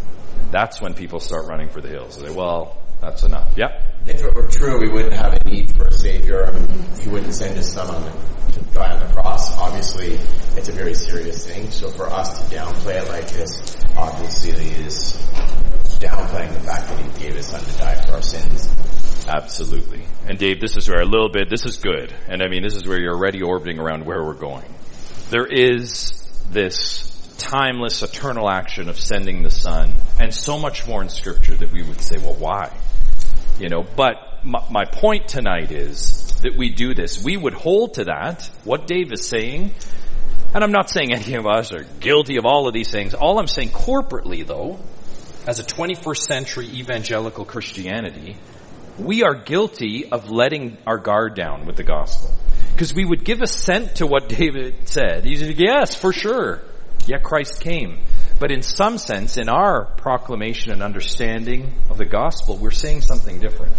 That's when people start running for the hills. They say, well, that's enough. Yep. If it were true, we wouldn't have a need for a Savior. I mean, he wouldn't send his son on the, to die on the cross. Obviously, it's a very serious thing. So for us to downplay it like this, obviously is downplaying the fact that he gave his son to die for our sins. Absolutely. And Dave, this is where a little bit, this is good. And I mean, this is where you're already orbiting around where we're going. There is this timeless, eternal action of sending the Son, and so much more in Scripture that we would say, well, why? You know, but my, my point tonight is that we do this. We would hold to that, what Dave is saying, and I'm not saying any of us are guilty of all of these things. All I'm saying corporately, though, as a twenty-first century evangelical Christianity, we are guilty of letting our guard down with the gospel. Because we would give assent to what David said. He's like, yes, for sure. Yeah, Christ came. But in some sense, in our proclamation and understanding of the gospel, we're saying something different.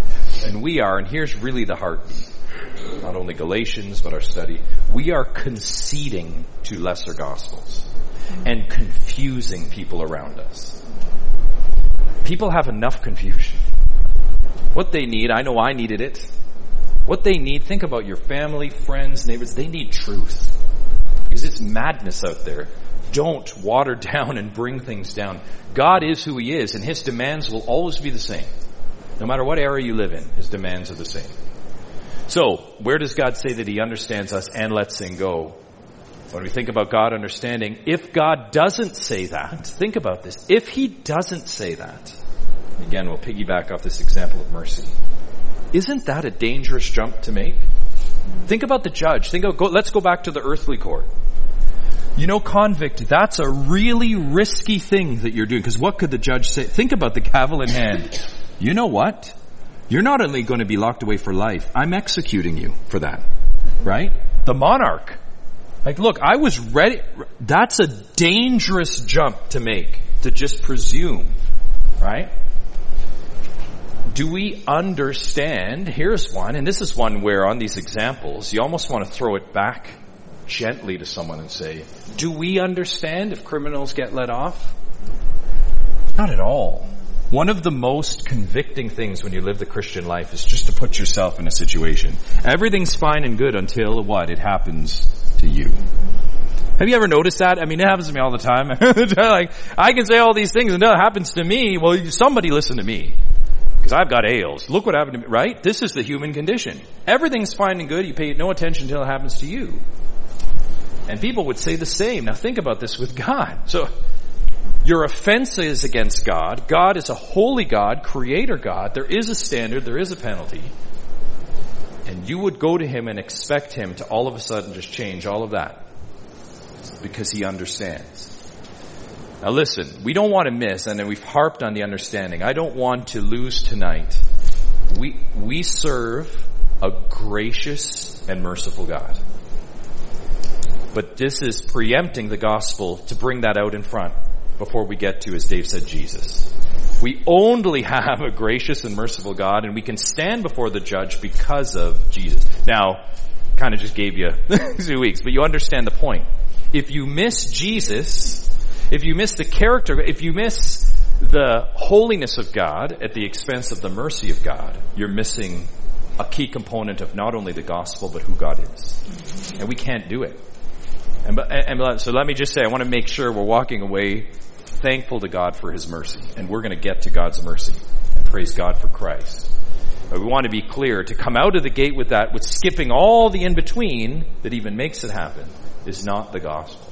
And we are, and here's really the heartbeat, not only Galatians, but our study, we are conceding to lesser gospels and confusing people around us. People have enough confusion. What they need, I know I needed it. What they need, think about your family, friends, neighbors, they need truth. Because it's madness out there. Don't water down and bring things down. God is who He is, and His demands will always be the same. No matter what area you live in, His demands are the same. So, where does God say that He understands us and lets things go? When we think about God understanding, if God doesn't say that, think about this. If He doesn't say that, again, we'll piggyback off this example of mercy. Isn't that a dangerous jump to make? Think about the judge. Think of, go, let's go back to the earthly court. You know, convict, that's a really risky thing that you're doing. Because what could the judge say? Think about the gavel in hand. You know what? You're not only going to be locked away for life, I'm executing you for that. Right? The monarch. Like, look, I was ready. That's a dangerous jump to make, to just presume. Right? Do we understand? Here's one, and this is one where on these examples, you almost want to throw it back gently to someone and say, do we understand if criminals get let off? Not at all. One of the most convicting things when you live the Christian life is just to put yourself in a situation. Everything's fine and good until what? It happens to you. Have you ever noticed that? I mean, it happens to me all the time. Like, I can say all these things until it happens to me. Well, somebody listen to me. Because I've got ails. Look what happened to me, right? This is the human condition. Everything's fine and good. You pay no attention until it happens to you. And people would say the same. Now think about this with God. So, your offense is against God. God is a holy God, creator God. There is a standard. There is a penalty. And you would go to Him and expect Him to all of a sudden just change all of that. Because He understands. Now listen, we don't want to miss, and then we've harped on the understanding. I don't want to lose tonight. We, we serve a gracious and merciful God. But this is preempting the gospel to bring that out in front before we get to, as Dave said, Jesus. We only have a gracious and merciful God, and we can stand before the judge because of Jesus. Now, kind of just gave you two weeks, but you understand the point. If you miss Jesus, if you miss the character, if you miss the holiness of God at the expense of the mercy of God, you're missing a key component of not only the gospel, but who God is. And we can't do it. And, and so let me just say, I want to make sure we're walking away thankful to God for His mercy. And we're going to get to God's mercy. And praise God for Christ. But we want to be clear, to come out of the gate with that, with skipping all the in-between that even makes it happen, is not the gospel.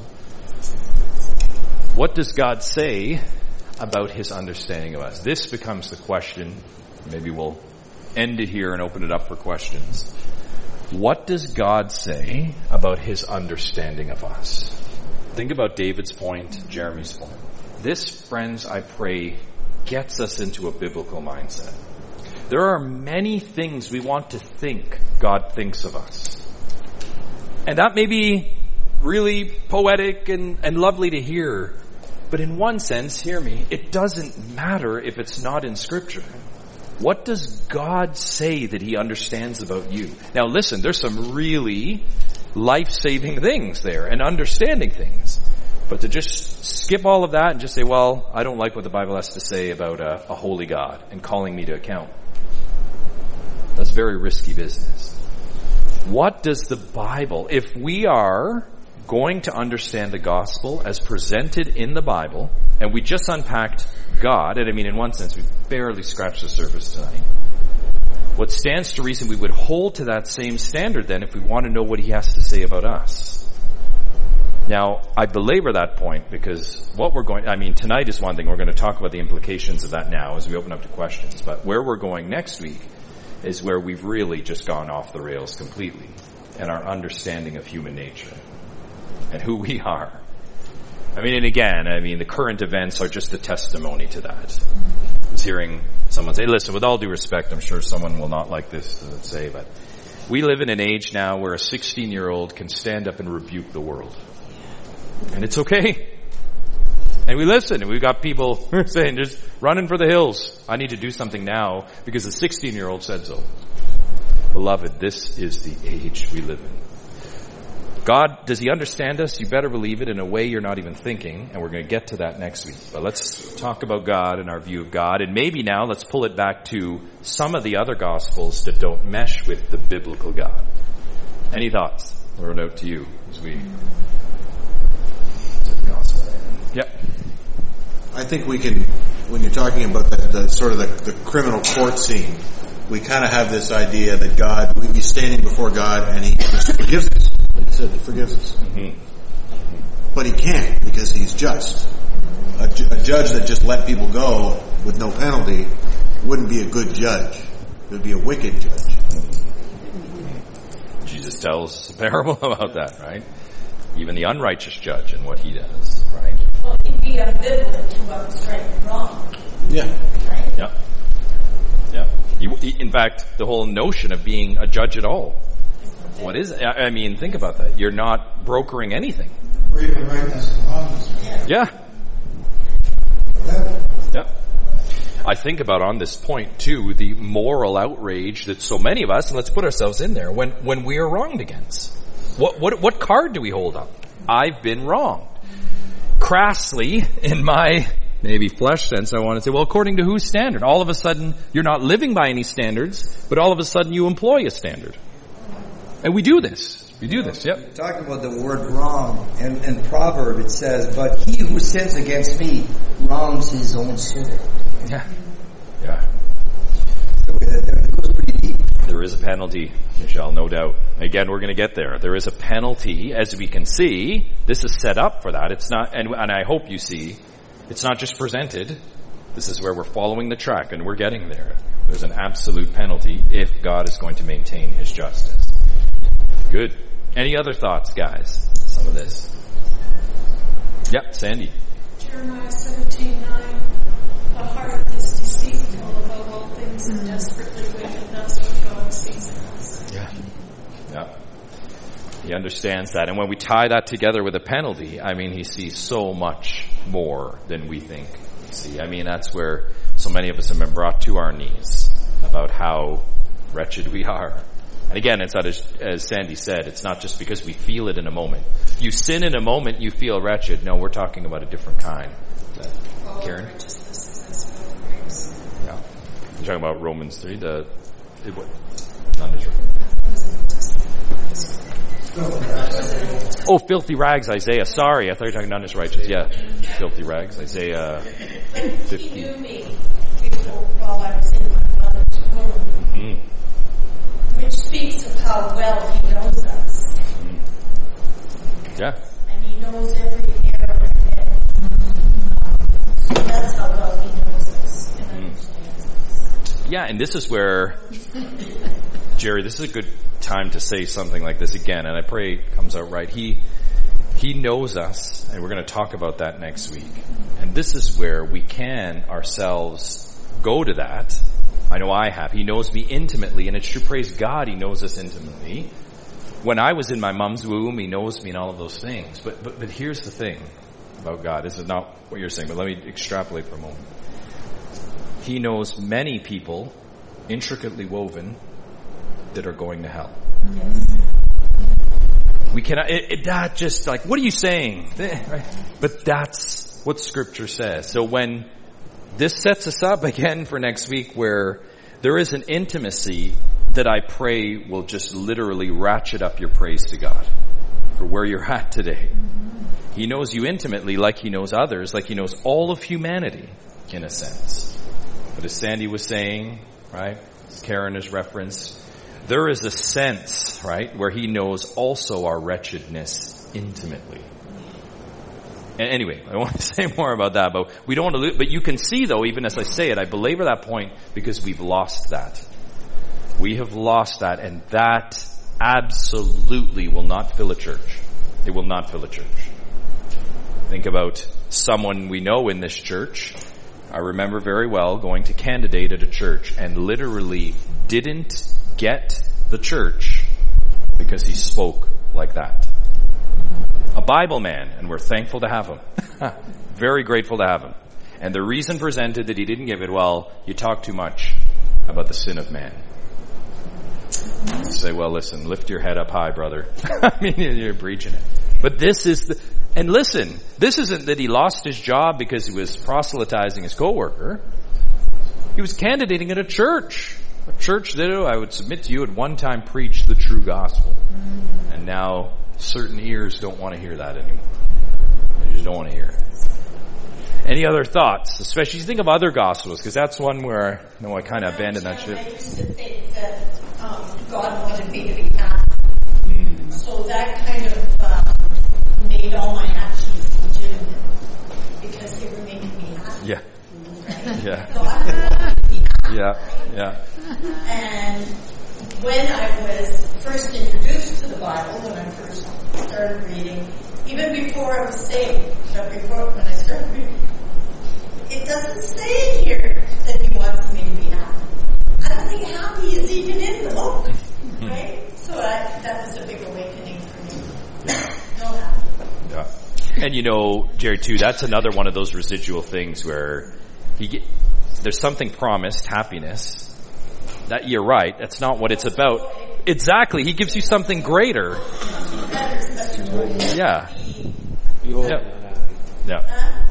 What does God say about His understanding of us? This becomes the question. Maybe we'll end it here and open it up for questions. What does God say about His understanding of us? Think about David's point, Jeremy's point. This, friends, I pray, gets us into a biblical mindset. There are many things we want to think God thinks of us. And that may be really poetic and, and lovely to hear. But in one sense, hear me, it doesn't matter if it's not in Scripture. What does God say that He understands about you? Now listen, there's some really life-saving things there and understanding things. But to just skip all of that and just say, well, I don't like what the Bible has to say about a, a holy God and calling me to account. That's very risky business. What does the Bible, if we are going to understand the gospel as presented in the Bible, and we just unpacked God, and I mean in one sense we barely scratched the surface tonight, what stands to reason we would hold to that same standard then if we want to know what He has to say about us. Now, I belabor that point because what we're going, I mean tonight is one thing, we're going to talk about the implications of that now as we open up to questions, but where we're going next week is where we've really just gone off the rails completely in our understanding of human nature and who we are. I mean, and again, I mean, the current events are just a testimony to that. I was hearing someone say, listen, with all due respect, I'm sure someone will not like this to say, but we live in an age now where a sixteen-year-old can stand up and rebuke the world. And it's okay. And we listen, and we've got people saying, just running for the hills. I need to do something now because the sixteen-year-old said so. Beloved, this is the age we live in. God, does he understand us? You better believe it in a way you're not even thinking, and we're going to get to that next week. But let's talk about God and our view of God, and maybe now let's pull it back to some of the other Gospels that don't mesh with the biblical God. Any thoughts? I'll throw it out to you as we... Yep. I think we can, when you're talking about the, the sort of the, the criminal court scene, we kind of have this idea that God, we'd be standing before God and he just forgives us. Like you said, he forgives us. Mm-hmm. But he can't because he's just. A, ju- a judge that just let people go with no penalty wouldn't be a good judge. It would be a wicked judge. Jesus tells a parable about that, right? Even the unrighteous judge and what he does, right? Well, he'd be ambivalent to what was right and wrong. Yeah. Right? Yeah. Yeah. You, in fact, the whole notion of being a judge at all. What is it? I mean, think about that. You're not brokering anything. Or even rightness and wrongness. Yeah. Yeah. I think about on this point, too, the moral outrage that so many of us, and let's put ourselves in there, when, when we are wronged against. What, what, what card do we hold up? I've been wronged. Crassly, in my maybe flesh sense, I want to say, well, according to whose standard? All of a sudden, you're not living by any standards, but all of a sudden you employ a standard. And we do this. We do this, yep. Talking about the word wrong, and in Proverb it says, but he who sins against me wrongs his own soul. Yeah. Yeah. So it goes pretty deep. There is a penalty, Michelle, no doubt. Again, we're going to get there. There is a penalty, as we can see. This is set up for that. It's not, and, and I hope you see, it's not just presented. This is where we're following the track, and we're getting there. There's an absolute penalty if God is going to maintain his justice. Good. Any other thoughts, guys? Some of this. Yep, Sandy. Jeremiah seventeen nine. The heart is deceitful above all things and desperately wicked. That's what God sees in us. Yeah. Yeah. He understands that. And when we tie that together with a penalty, I mean, he sees so much more than we think we see. I mean, that's where so many of us have been brought to our knees about how wretched we are. And again, it's not as, as Sandy said, it's not just because we feel it in a moment. You sin in a moment, you feel wretched. No, we're talking about a different kind. All Karen? righteousness is as filthy rags. Yeah. You're talking about Romans three, the, the what? Not Israel. Oh, filthy rags, Isaiah. Sorry, I thought you were talking non righteous. Yeah. Filthy rags, Isaiah fifty. He knew me before, while I was in my mother's womb. Mm. Which speaks of how well he knows us. Mm. Yeah. And he knows every hair on our head. Um, so that's how well he knows us and understands us. Yeah, and this is where, Jerry, this is a good time to say something like this again, and I pray it comes out right. He, he knows us, and we're going to talk about that next week. And this is where we can ourselves go to that. I know I have. He knows me intimately, and it's true, praise God, he knows us intimately. When I was in my mom's womb, he knows me and all of those things. But, but, but here's the thing about God. This is not what you're saying, but let me extrapolate for a moment. He knows many people, intricately woven, that are going to hell. Yes. We cannot, it, it, that just like, what are you saying? But that's what Scripture says. So when this sets us up again for next week where there is an intimacy that I pray will just literally ratchet up your praise to God for where you're at today. He knows you intimately like he knows others, like he knows all of humanity in a sense. But as Sandy was saying, right, as Karen has referenced, there is a sense, right, where he knows also our wretchedness intimately. And anyway, I don't want to say more about that, but we don't want to lose, but you can see though, even as I say it, I belabor that point because we've lost that. We have lost that, and that absolutely will not fill a church. It will not fill a church. Think about someone we know in this church. I remember very well going to candidate at a church and literally didn't get the church because he spoke like that. A Bible man, and we're thankful to have him. Very grateful to have him. And the reason presented that he didn't give it, well, you talk too much about the sin of man. You say, well, listen, lift your head up high, brother. I mean, you're preaching it. But this is the, and listen, this isn't that he lost his job because he was proselytizing his coworker. He was candidating at a church. A church that, I would submit to you, at one time preached the true gospel. And now certain ears don't want to hear that anymore. They just don't want to hear it. Any other thoughts? Especially, you think of other gospels, because that's one where, no, I kind of abandoned that ship. I used to think that um, God wanted me to be happy. Mm. So that kind of um, made all my actions legitimate, because they were making me happy. Yeah. Right? Yeah. God wanted me to be happy. Yeah. Yeah. And when I was first introduced to the Bible, when I first started reading, even before I was saved, but before when I started reading, it doesn't say here that he wants me to be happy. I don't think happy is even in the book, right? So I, that was a big awakening for me. Yeah. No happy. Yeah. And you know, Jerry, too, that's another one of those residual things where he get, there's something promised, happiness. That you're right. That's not what it's about. Exactly. He gives you something greater. Yeah. Yeah. Yeah.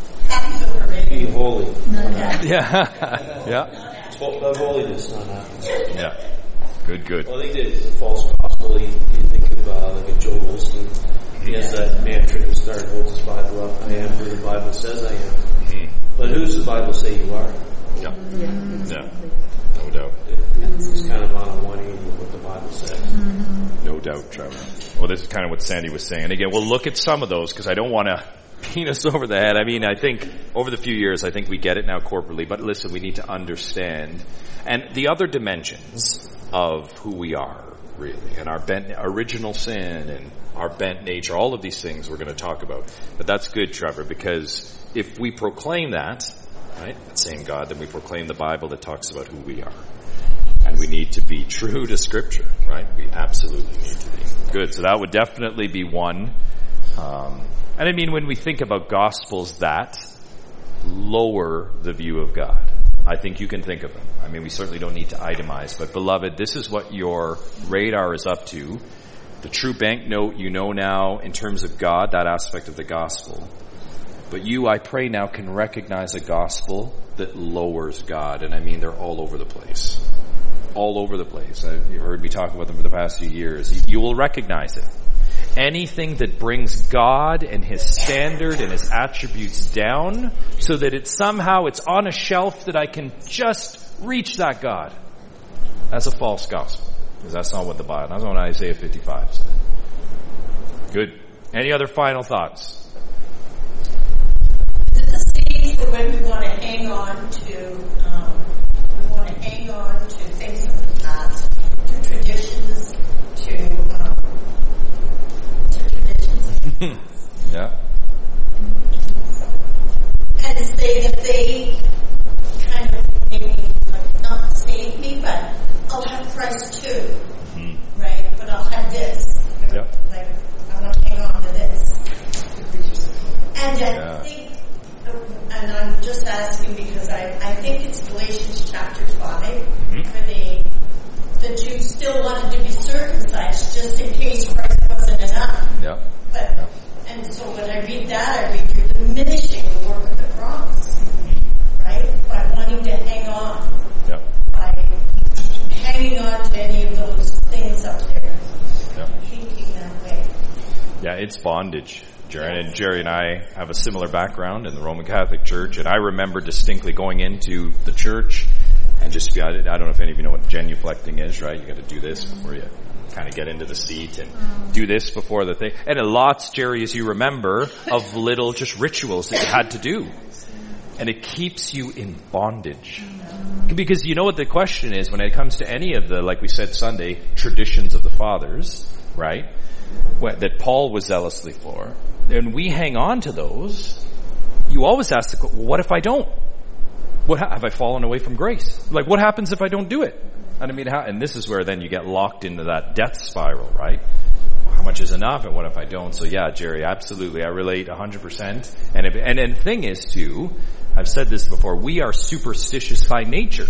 Be holy. Yeah. Yeah. It's all about holiness, not happiness. Yeah. Good, good. Well, I think that it's a false gospel. You, you think of uh, like a Joel Osteen. He has that mantra to start, holds his Bible up. I am who the Bible says I am. Mm-hmm. But who does the Bible say you are? Yeah. Yeah. No doubt. It, it's kind of on a one eighty with what the Bible says. Mm-hmm. No doubt, Trevor. Well, this is kind of what Sandy was saying. And again, we'll look at some of those because I don't want to beat us over the head. I mean, I think over the few years, I think we get it now corporately. But listen, we need to understand. And the other dimensions of who we are, really, and our bent, original sin and our bent nature, all of these things we're going to talk about. But that's good, Trevor, because if we proclaim that, right, that same God, then we proclaim the Bible that talks about who we are. And we need to be true to Scripture, right? We absolutely need to be. Good. So that would definitely be one. Um, and I mean, when we think about Gospels that lower the view of God, I think you can think of them. I mean, we certainly don't need to itemize, but beloved, this is what your radar is up to. The true banknote you know now in terms of God, that aspect of the gospel. But you, I pray now, can recognize a gospel that lowers God. And I mean, they're all over the place. All over the place. You've heard me talk about them for the past few years. You will recognize it. Anything that brings God and His standard and His attributes down so that it somehow it's on a shelf that I can just reach that God. That's a false gospel. Because that's not what the Bible, that's not what Isaiah fifty-five said. Good. Any other final thoughts? Is it the same for when we want to hang on to, um, we want to hang on to things of the past, to traditions, to, um, to traditions. Yeah. And say that they kind of maybe like not save me, but I'll have Christ too, mm-hmm. right? But I'll have this. Yep. Like I want to hang on to this. And yeah. I think, and I'm just asking because I, I think it's Galatians chapter five, mm-hmm. where they, the Jews still wanted to be circumcised just in case Christ wasn't enough. Yeah. But, and so when I read that, I read you're diminishing the work of the cross, right? By wanting to hang on. Yeah. By hanging on to any of those things up there. Yeah. Thinking that way. Yeah, it's bondage. Jerry and Jerry and I have a similar background in the Roman Catholic Church, and I remember distinctly going into the church and just, I don't know if any of you know what genuflecting is, right? You got to do this before you kind of get into the seat and do this before the thing. And lots, Jerry, as you remember, of little just rituals that you had to do. And it keeps you in bondage. Because you know what the question is when it comes to any of the, like we said Sunday, traditions of the fathers, right? That Paul was zealously for. And we hang on to those. You always ask the question, well, what if I don't? What ha- have I fallen away from grace? Like, what happens if I don't do it? And I mean, how, and this is where then you get locked into that death spiral, right? How much is enough, and what if I don't? So yeah, Jerry, absolutely, I relate one hundred percent. And if, and and the thing is too, I've said this before, we are superstitious by nature.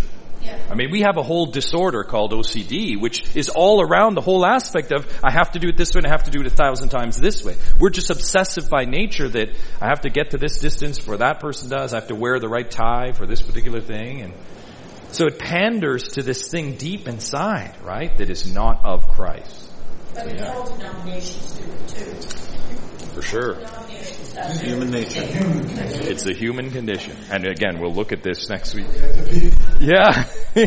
I mean, we have a whole disorder called O C D, which is all around the whole aspect of, I have to do it this way and I have to do it a thousand times this way. We're just obsessive by nature that I have to get to this distance for that person does. I have to wear the right tie for this particular thing. And so it panders to this thing deep inside, right, that is not of Christ. But So, it's yeah. all denominations do it too. For sure. Denominations does it. Human nature. It's a human condition. And again, we'll look at this next week. Yeah.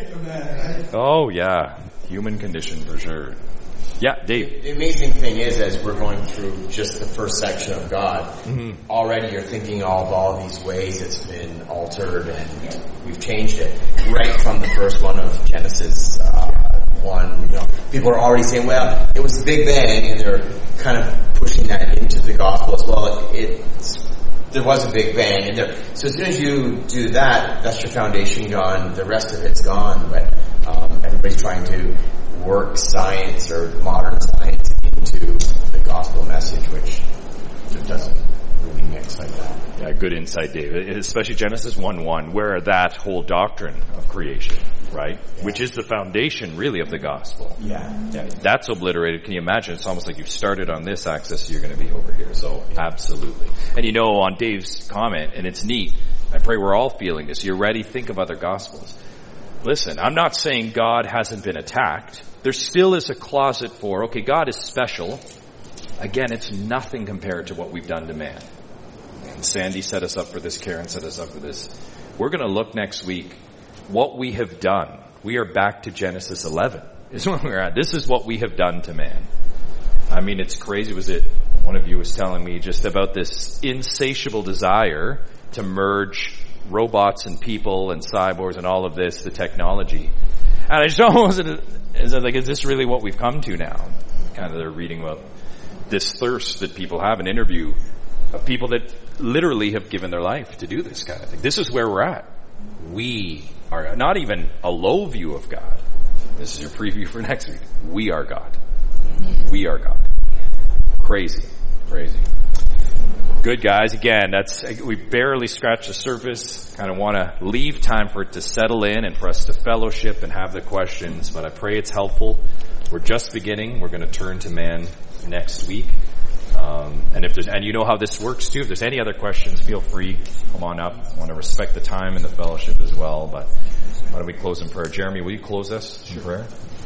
Oh, yeah. Human condition for sure. Yeah, Dave. The amazing thing is, as we're going through just the first section of God, Mm-hmm. already you're thinking of all these ways it's been altered and we've changed it. Right from the first one of Genesis uh, one, you know, people are already saying, well, it was the Big Bang, and they're kind of pushing that into the gospel as well. It, it's, there was a Big Bang, and there, so as soon as you do that, that's your foundation gone. The rest of it's gone, but um, everybody's trying to work science or modern science into the gospel message, which it doesn't really mix like that. Yeah, good insight, Dave. Especially Genesis one one, where that whole doctrine of creation, right? Yeah. Which is the foundation, really, of the gospel. Yeah. Yeah. That's obliterated. Can you imagine? It's almost like you've started on this axis, you're going to be over here. So, absolutely. And you know, on Dave's comment, and it's neat, I pray we're all feeling this. You're ready, think of other gospels. Listen, I'm not saying God hasn't been attacked. There still is a closet for, okay, God is special. Again, it's nothing compared to what we've done to man. And Sandy set us up for this, Karen set us up for this. We're going to look next week what we have done. We are back to Genesis eleven is where we're at. This is what we have done to man. I mean, it's crazy. Was it, one of you was telling me just about this insatiable desire to merge robots and people and cyborgs and all of this, the technology. And I just almost, is it like, is this really what we've come to now? Kind of they're reading about this thirst that people have, an interview of people that literally have given their life to do this kind of thing. This is where we're at. We are not even a low view of God. This is your preview for next week. We are God. We are God. Crazy. Crazy. Good, guys. Again, that's, we barely scratched the surface. Kind of want to leave time for it to settle in and for us to fellowship and have the questions, but I pray it's helpful. We're just beginning. We're going to turn to man next week. Um, and if there's, and you know how this works too. If there's any other questions, feel free. Come on up. I want to respect the time and the fellowship as well, but why don't we close in prayer? Jeremy, will you close us in prayer?